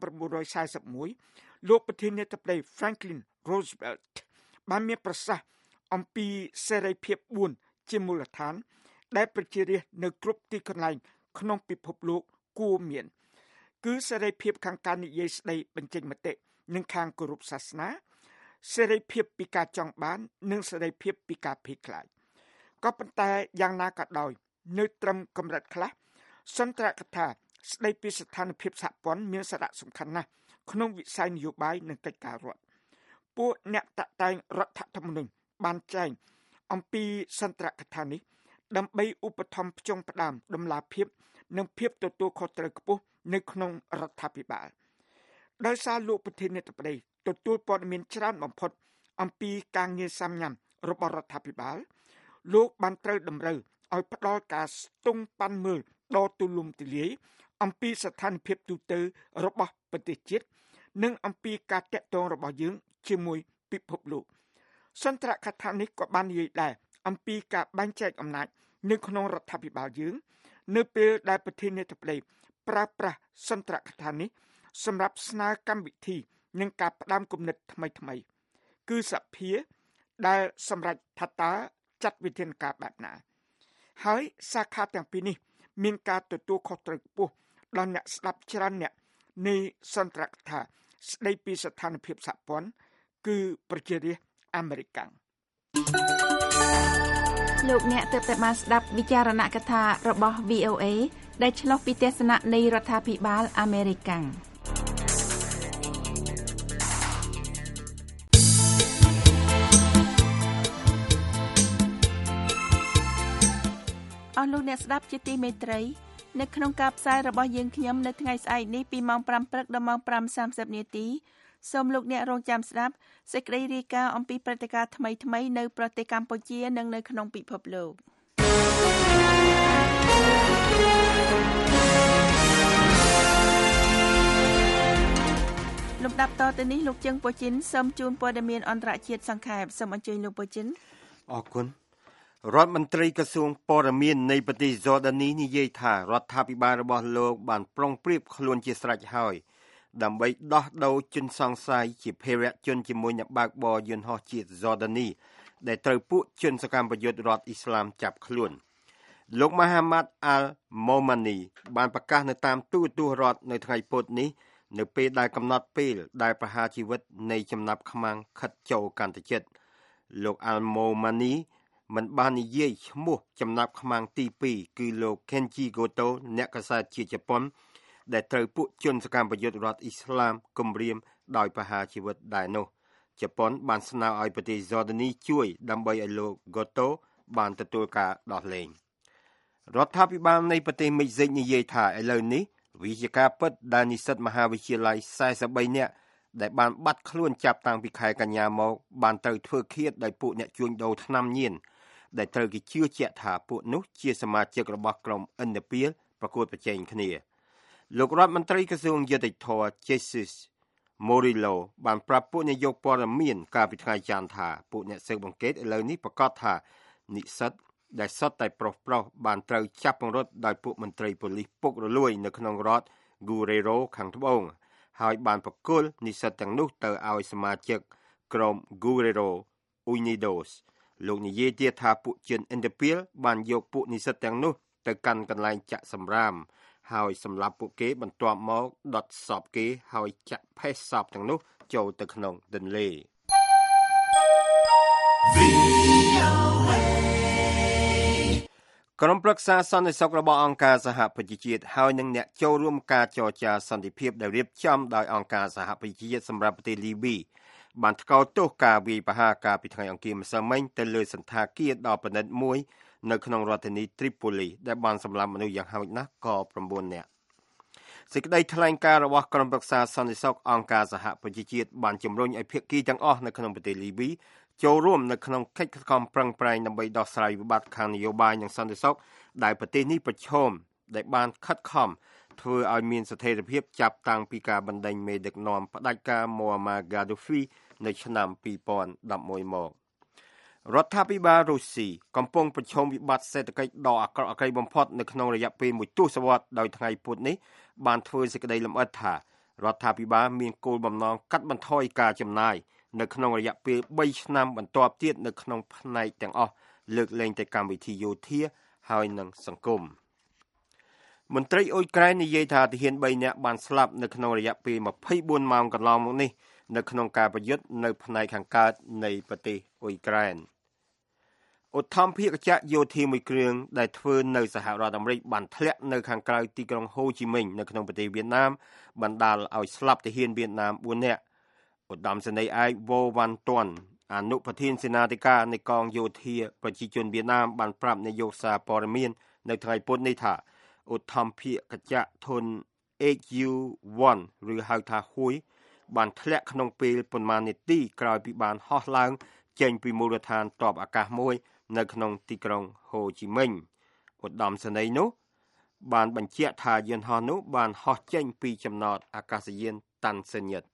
1941លោកប្រធានាធិបតី Franklin Roosevelt បានមានប្រសាសន៍អំពីសេរីភាព4ជាមូលដ្ឋានដែលប្រជារាស្ត្រនៅគ្រប់ទីកន្លែងក្នុងពិភពលោកគួរមានគឺសេរីភាពខាងការនិយាយស្ដីបញ្ចេញមតិនិងខាងគោរពសាសនាសេរីភាពពីការចង់បាននិងសេរីភាពពីការភ័យខ្លាចក៏ប៉ុន្តែយ៉ាងណាក៏ដោយនៅត្រឹមកម្រិតខ្លះសន្ទរកថាស្ដីពីស្ថានភាពសហព័ន្ធមានសារៈសំខាន់ណាស់ក្នុងវិស័យនយោបាយនិងកិច្ចការរដ្ឋពួកអ្នកតាក់តែងរដ្ឋធម្មនុញ្ញបានចែងអំពីសន្ទរកថានេះដើម្បីឧបត្ថម្ភផ្ចុងផ្ដើមដំណាភាពនិងភាពទទួលខុសត្រូវខ្ពស់នៅក្នុងរដ្ឋាភិបាលដោយសារលោកប្រធានាធិបតីទទួលព័ត៌មានច្រើនបំផុតអំពីការងារសាមញ្ញរបស់រដ្ឋាភិបាលលោកបានត្រូវតម្រូវឲ្យផ្ដល់ការស្ទង់ប៉ាន់មើលដ៏ទូលំទូលាយអំពីស្ថានភាពទូទៅរបស់ប្រទេសជាតិនិងអំពីការតាក់ទងរបស់យើងជាមួយពិភពលោកសន្ទរកថានេះក៏បាននិយាយដែរអំពីការបែងចែកអំណាចនៅក្នុងរដ្ឋាភិបាលយើងនៅពេលដែលប្រធានាធិបតីប្រើប្រាស់សន្ទរកថានេះសម្រាប់ស្នើកម្មវិធីនិងការផ្ដើមគំនិតថ្មីគឺសភាដែលសម្រេចថាតើចាត់វិធានការបែបណាហើយសាខាទាំងពីរនេះមានការទទួលខុសត្រូវខ្ពស់ដល់អ្នកស្ដាប់ច្រើនអ្នកនៃសន្ទរកថាស្ដីពីស្ថានភាពសហព័ន្ធគឺប្រជារាស្ត្រអាមេរិកលោកអ្នកទើបតែបានស្ដាប់វិចារណកថារបស់ VOA ដែលឆ្លុះពីទស្សនៈនៃរដ្ឋាភិបាលអាមេរិកអស់លោកអ្នកស្ដាប់ជាទីមេត្រីនៅក្នុងការផ្សាយរបស់យើងខ្ញុំនៅថ្ងៃស្អែកនេះពីម៉ោង 5 ព្រឹកដល់ម៉ោង 5:30 នាទីសូមលោកអ្នករងចាំស្ដាប់សេចក្តីរាយការណ៍អំពីព្រឹត្តិការណ៍ថ្មីៗនៅប្រទេសកម្ពុជានិងនៅក្នុងពិភពលោកលំដាប់តទៅនេះលោកជឹងប៉ូជីនសូមជូនព័ត៌មានអន្តរជាតិសង្ខេបសូមអញ្ជើញលោកប៉ូជីនអរគុណរដ្ឋមន្ត្រីក្រសួងព័ត៌មាននៃប្រទេសយ៉ូដានីនិយាយថារដ្ឋាភិបាលរបស់លោកបានប្រុងប្រៀបខ្លួនជាស្រេចហើយដើម្បីដោះដូរជនសង្ស័យជាភេរវជនជាមួយអ្នកបើកបរយន្តហោះជាតិយ៉ូដានីដែលត្រូវពួកជនសកម្មប្រយុទ្ធរដ្ឋអ៊ីស្លាមចាប់ខ្លួនលោកម៉ាហាម៉ាត់អាល់ម៉ូម៉ានីបានប្រកាសនៅតាមទូរទស្សន៍រដ្ឋនៅថ្ងៃពុធនេះនៅពេលដែលកំណត់ពេលដែលប្រហារជីវិតនៃចំណាប់ខ្មាំងខិតចូលកាន់តែជិតលោកអាល់ម៉ូម៉ានីមិនបាននិយាយឈ្មោះចំណាប់ខ្មាំងទី2គឺលោក Kenji Goto អ្នកកាសែតជាជប៉ុនដែលត្រូវពួកជនសកម្មប្រយុទ្ធរដ្ឋអ៊ីស្លាមគំរាមដោយប្រហារជីវិតដែរនោះជប៉ុនបានស្នើឲ្យប្រទេសយ៉ូដានីជួយដើម្បីឲ្យលោក Goto បានទទួលការដោះលែងរដ្ឋាភិបាលនៃប្រទេសមិចស៊ិកនិយាយថាឥឡូវនេះវិជាការពិតដែលនិស្សិតមហាវិទ្យាល័យ43នាក់ដែលបានបាត់ខ្លួនចាប់តាំងពីខែកញ្ញាមកបានត្រូវធ្វើឃាតដោយពួកអ្នកជួញដូរថ្នាំញៀនដែលត្រូវគេជឿជាក់ថាពួកនោះជាសមាជិករបស់ក្រុមឥណ្ឌពាលប្រកួតប្រជែងគ្នាលោករដ្ឋមន្ត្រីក្រសួងយុតិធធម៌ Jesus Morillo បានប្រាប់ពួកនាយកព័ត៌មានកាលពីថ្ងៃច័ន្ទថាពួកអ្នកស៊ើបអង្កេតឥឡូវនេះប្រកាសថានិស្សិតដែលសុទ្ធតែប្រុសបានត្រូវចាប់ពង្រត់ដោយពួកមន្ត្រីប៉ូលីសពុករលួយនៅក្នុងរដ្ឋ Guerrero ខាងត្បូងហើយបានប្រគល់និស្សិតទាំងនោះទៅឲ្យសមាជិកក្រុម Guerrero Unidos លោកនិយាយទៀតថាពួកជនឥណ្ឌពាលបានយកពួកនិស្សិតទាំងនោះទៅកាន់កន្លែងចាក់សម្រាមហើយសម្លាប់ពួកគេបន្ទាប់មកដុតសពគេហើយចាក់ផេះសពទាំងនោះចូលទៅក្នុងទន្លេក្រុមប្រឹក្សាសន្តិសុខរបស់អង្គការសហប្រជាជាតិហើយនិងអ្នកចូលរួមការចរចាសន្តិភាពដែលរៀបចំដោយអង្គការសហប្រជាជាតិសម្រាប់ប្រទេសលីប៊ីបានថ្កោលទោសការវាយប្រហារការពីថ្ងៃអង្គារម្សិលមិញទៅលើសន្តាគារដ៏ប្រណិតមួយនៅក្នុងរដ្ឋធានី Tripoli ដែលបានសម្លាប់មនុស្សយ៉ាងហោចណាស់ក៏9នាក់សេចក្តីថ្លែងការណ៍របស់ក្រុមប្រឹក្សាសន្តិសុខអង្គការសហប្រជាជាតិបានជំរុញឲ្យភាគីទាំងអស់នៅក្នុងប្រទេសលីប៊ីចូលរួមនៅក្នុងកិច្ចខំប្រឹងប្រែងដើម្បីដោះស្រាយវិបត្តិខាងនយោបាយនិងសន្តិសុខដែលប្រទេសនេះប្រឈមដែលបានខិតខំធ្វើឲ្យមានស្ថិរភាពចាប់តាំងពីការបណ្ដេញមេដឹកនាំផ្ដាច់ការ Muammar Gaddafi នៅឆ្នាំ2011មករដ្ឋាភិបាលរុស្ស៊ីកំពុងប្រឈមវិបត្តិសេដ្ឋកិច្ចដ៏អាក្រក់អាក្រៃបំផុតនៅក្នុងរយៈពេលមួយទសវត្សរ៍ដោយថ្ងៃពុធនេះបានធ្វើសេចក្តីលម្អិតថារដ្ឋាភិបាលមានគោលបំណងកាត់បន្ថយការចំណាយនៅក្នុងរយៈពេល3ឆ្នាំបន្ទាប់ទៀតនៅក្នុងផ្នែកទាំងអស់លើកលែងតែកម្មវិធីយោធាហើយនិងសង្គមមន្ត្រីអ៊ុយក្រែននិយាយថាទាហាន3នាក់បានស្លាប់នៅក្នុងរយៈពេល24ម៉ោងកន្លងមកនេះនៅក្នុងការប្រយុទ្ធនៅផ្នែកខាងកើតនៃប្រទេសអ៊ុយក្រែនឧទ្ធម្ភាគចក្រយោធាមួយគ្រឿងដែលធ្វើនៅសហរដ្ឋអាមេរិកបានធ្លាក់នៅខាងក្រៅទីក្រុងហូជីមិញនៅក្នុងប្រទេសវៀតណាមបណ្ដាលឲ្យស្លាប់ទាហានវៀតណាម4នាក់ឧត្តមសេនីយ៍ឯកវ៉ូវ៉ាន់ទាន់អនុប្រធានសេនាធិការនៃកងយោធាប្រជាជនវៀតណាមបានប្រាប់នាយកសារព័ត៌មាននៅថ្ងៃពុធនេះថាឧទ្ធម្ភាគចក្រធុន HU-1 ឬហៅថាហ៊ួយបានធ្លាក់ក្នុងពេលប៉ុន្មាននាទីក្រោយពីបានហោះឡើងចេញពីមូលដ្ឋានទ័ពអាកាសមួយនៅក្នុងទីក្រុងហូជីមិញឧត្តមសេនីយ៍នោះបានបញ្ជាក់ថាយន្តហោះនោះបានហោះចេញពីចំណតអាកាសយានតាន់សេញិត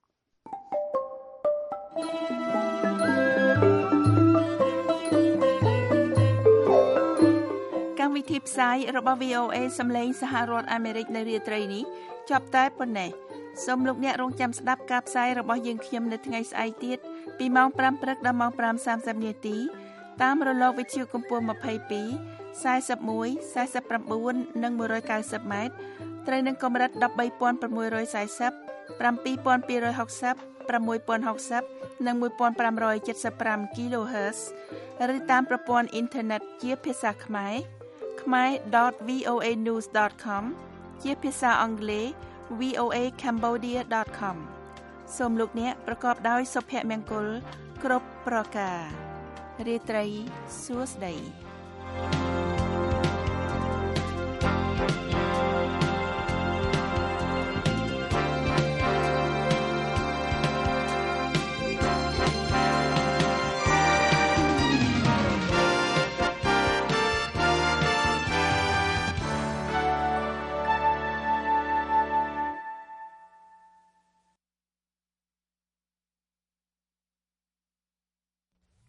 កម្មវិធីផ្សាយរបស់ VOA សម្លេងសហរដ្ឋអាមេរិកនៅរាត្រីនេះចប់តែប៉ុណ្ណេះសូមលោកអ្នករងចាំស្ដាប់ការផ្សាយរបស់យើងខ្ញុំនៅថ្ងៃស្អែកទៀតពីម៉ោង 5 ព្រឹកដល់ម៉ោង 5:30 នាទីតាមរលកវិទ្យុកម្ពស់ 22 41 49 និង 190 ម៉ែត្រត្រូវនឹងកម្រិត 13,640 7,260 6060 និង 1575 kHz ឬតាមប្រព័ន្ធអ៊ីនធឺណិតជាភាសាខ្មែរkhmer.voanews.com ជាភាសាអង់គ្លេស voacambodia.com សូមលោកអ្នកប្រកបដោយសុភមង្គលគ្រប់ប្រការរាត្រីសួស្តី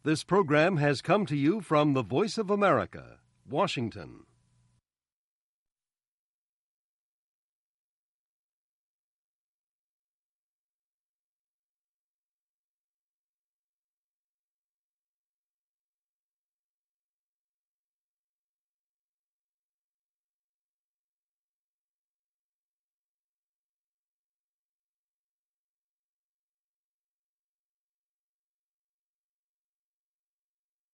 This program has come to you from the Voice of America, Washington.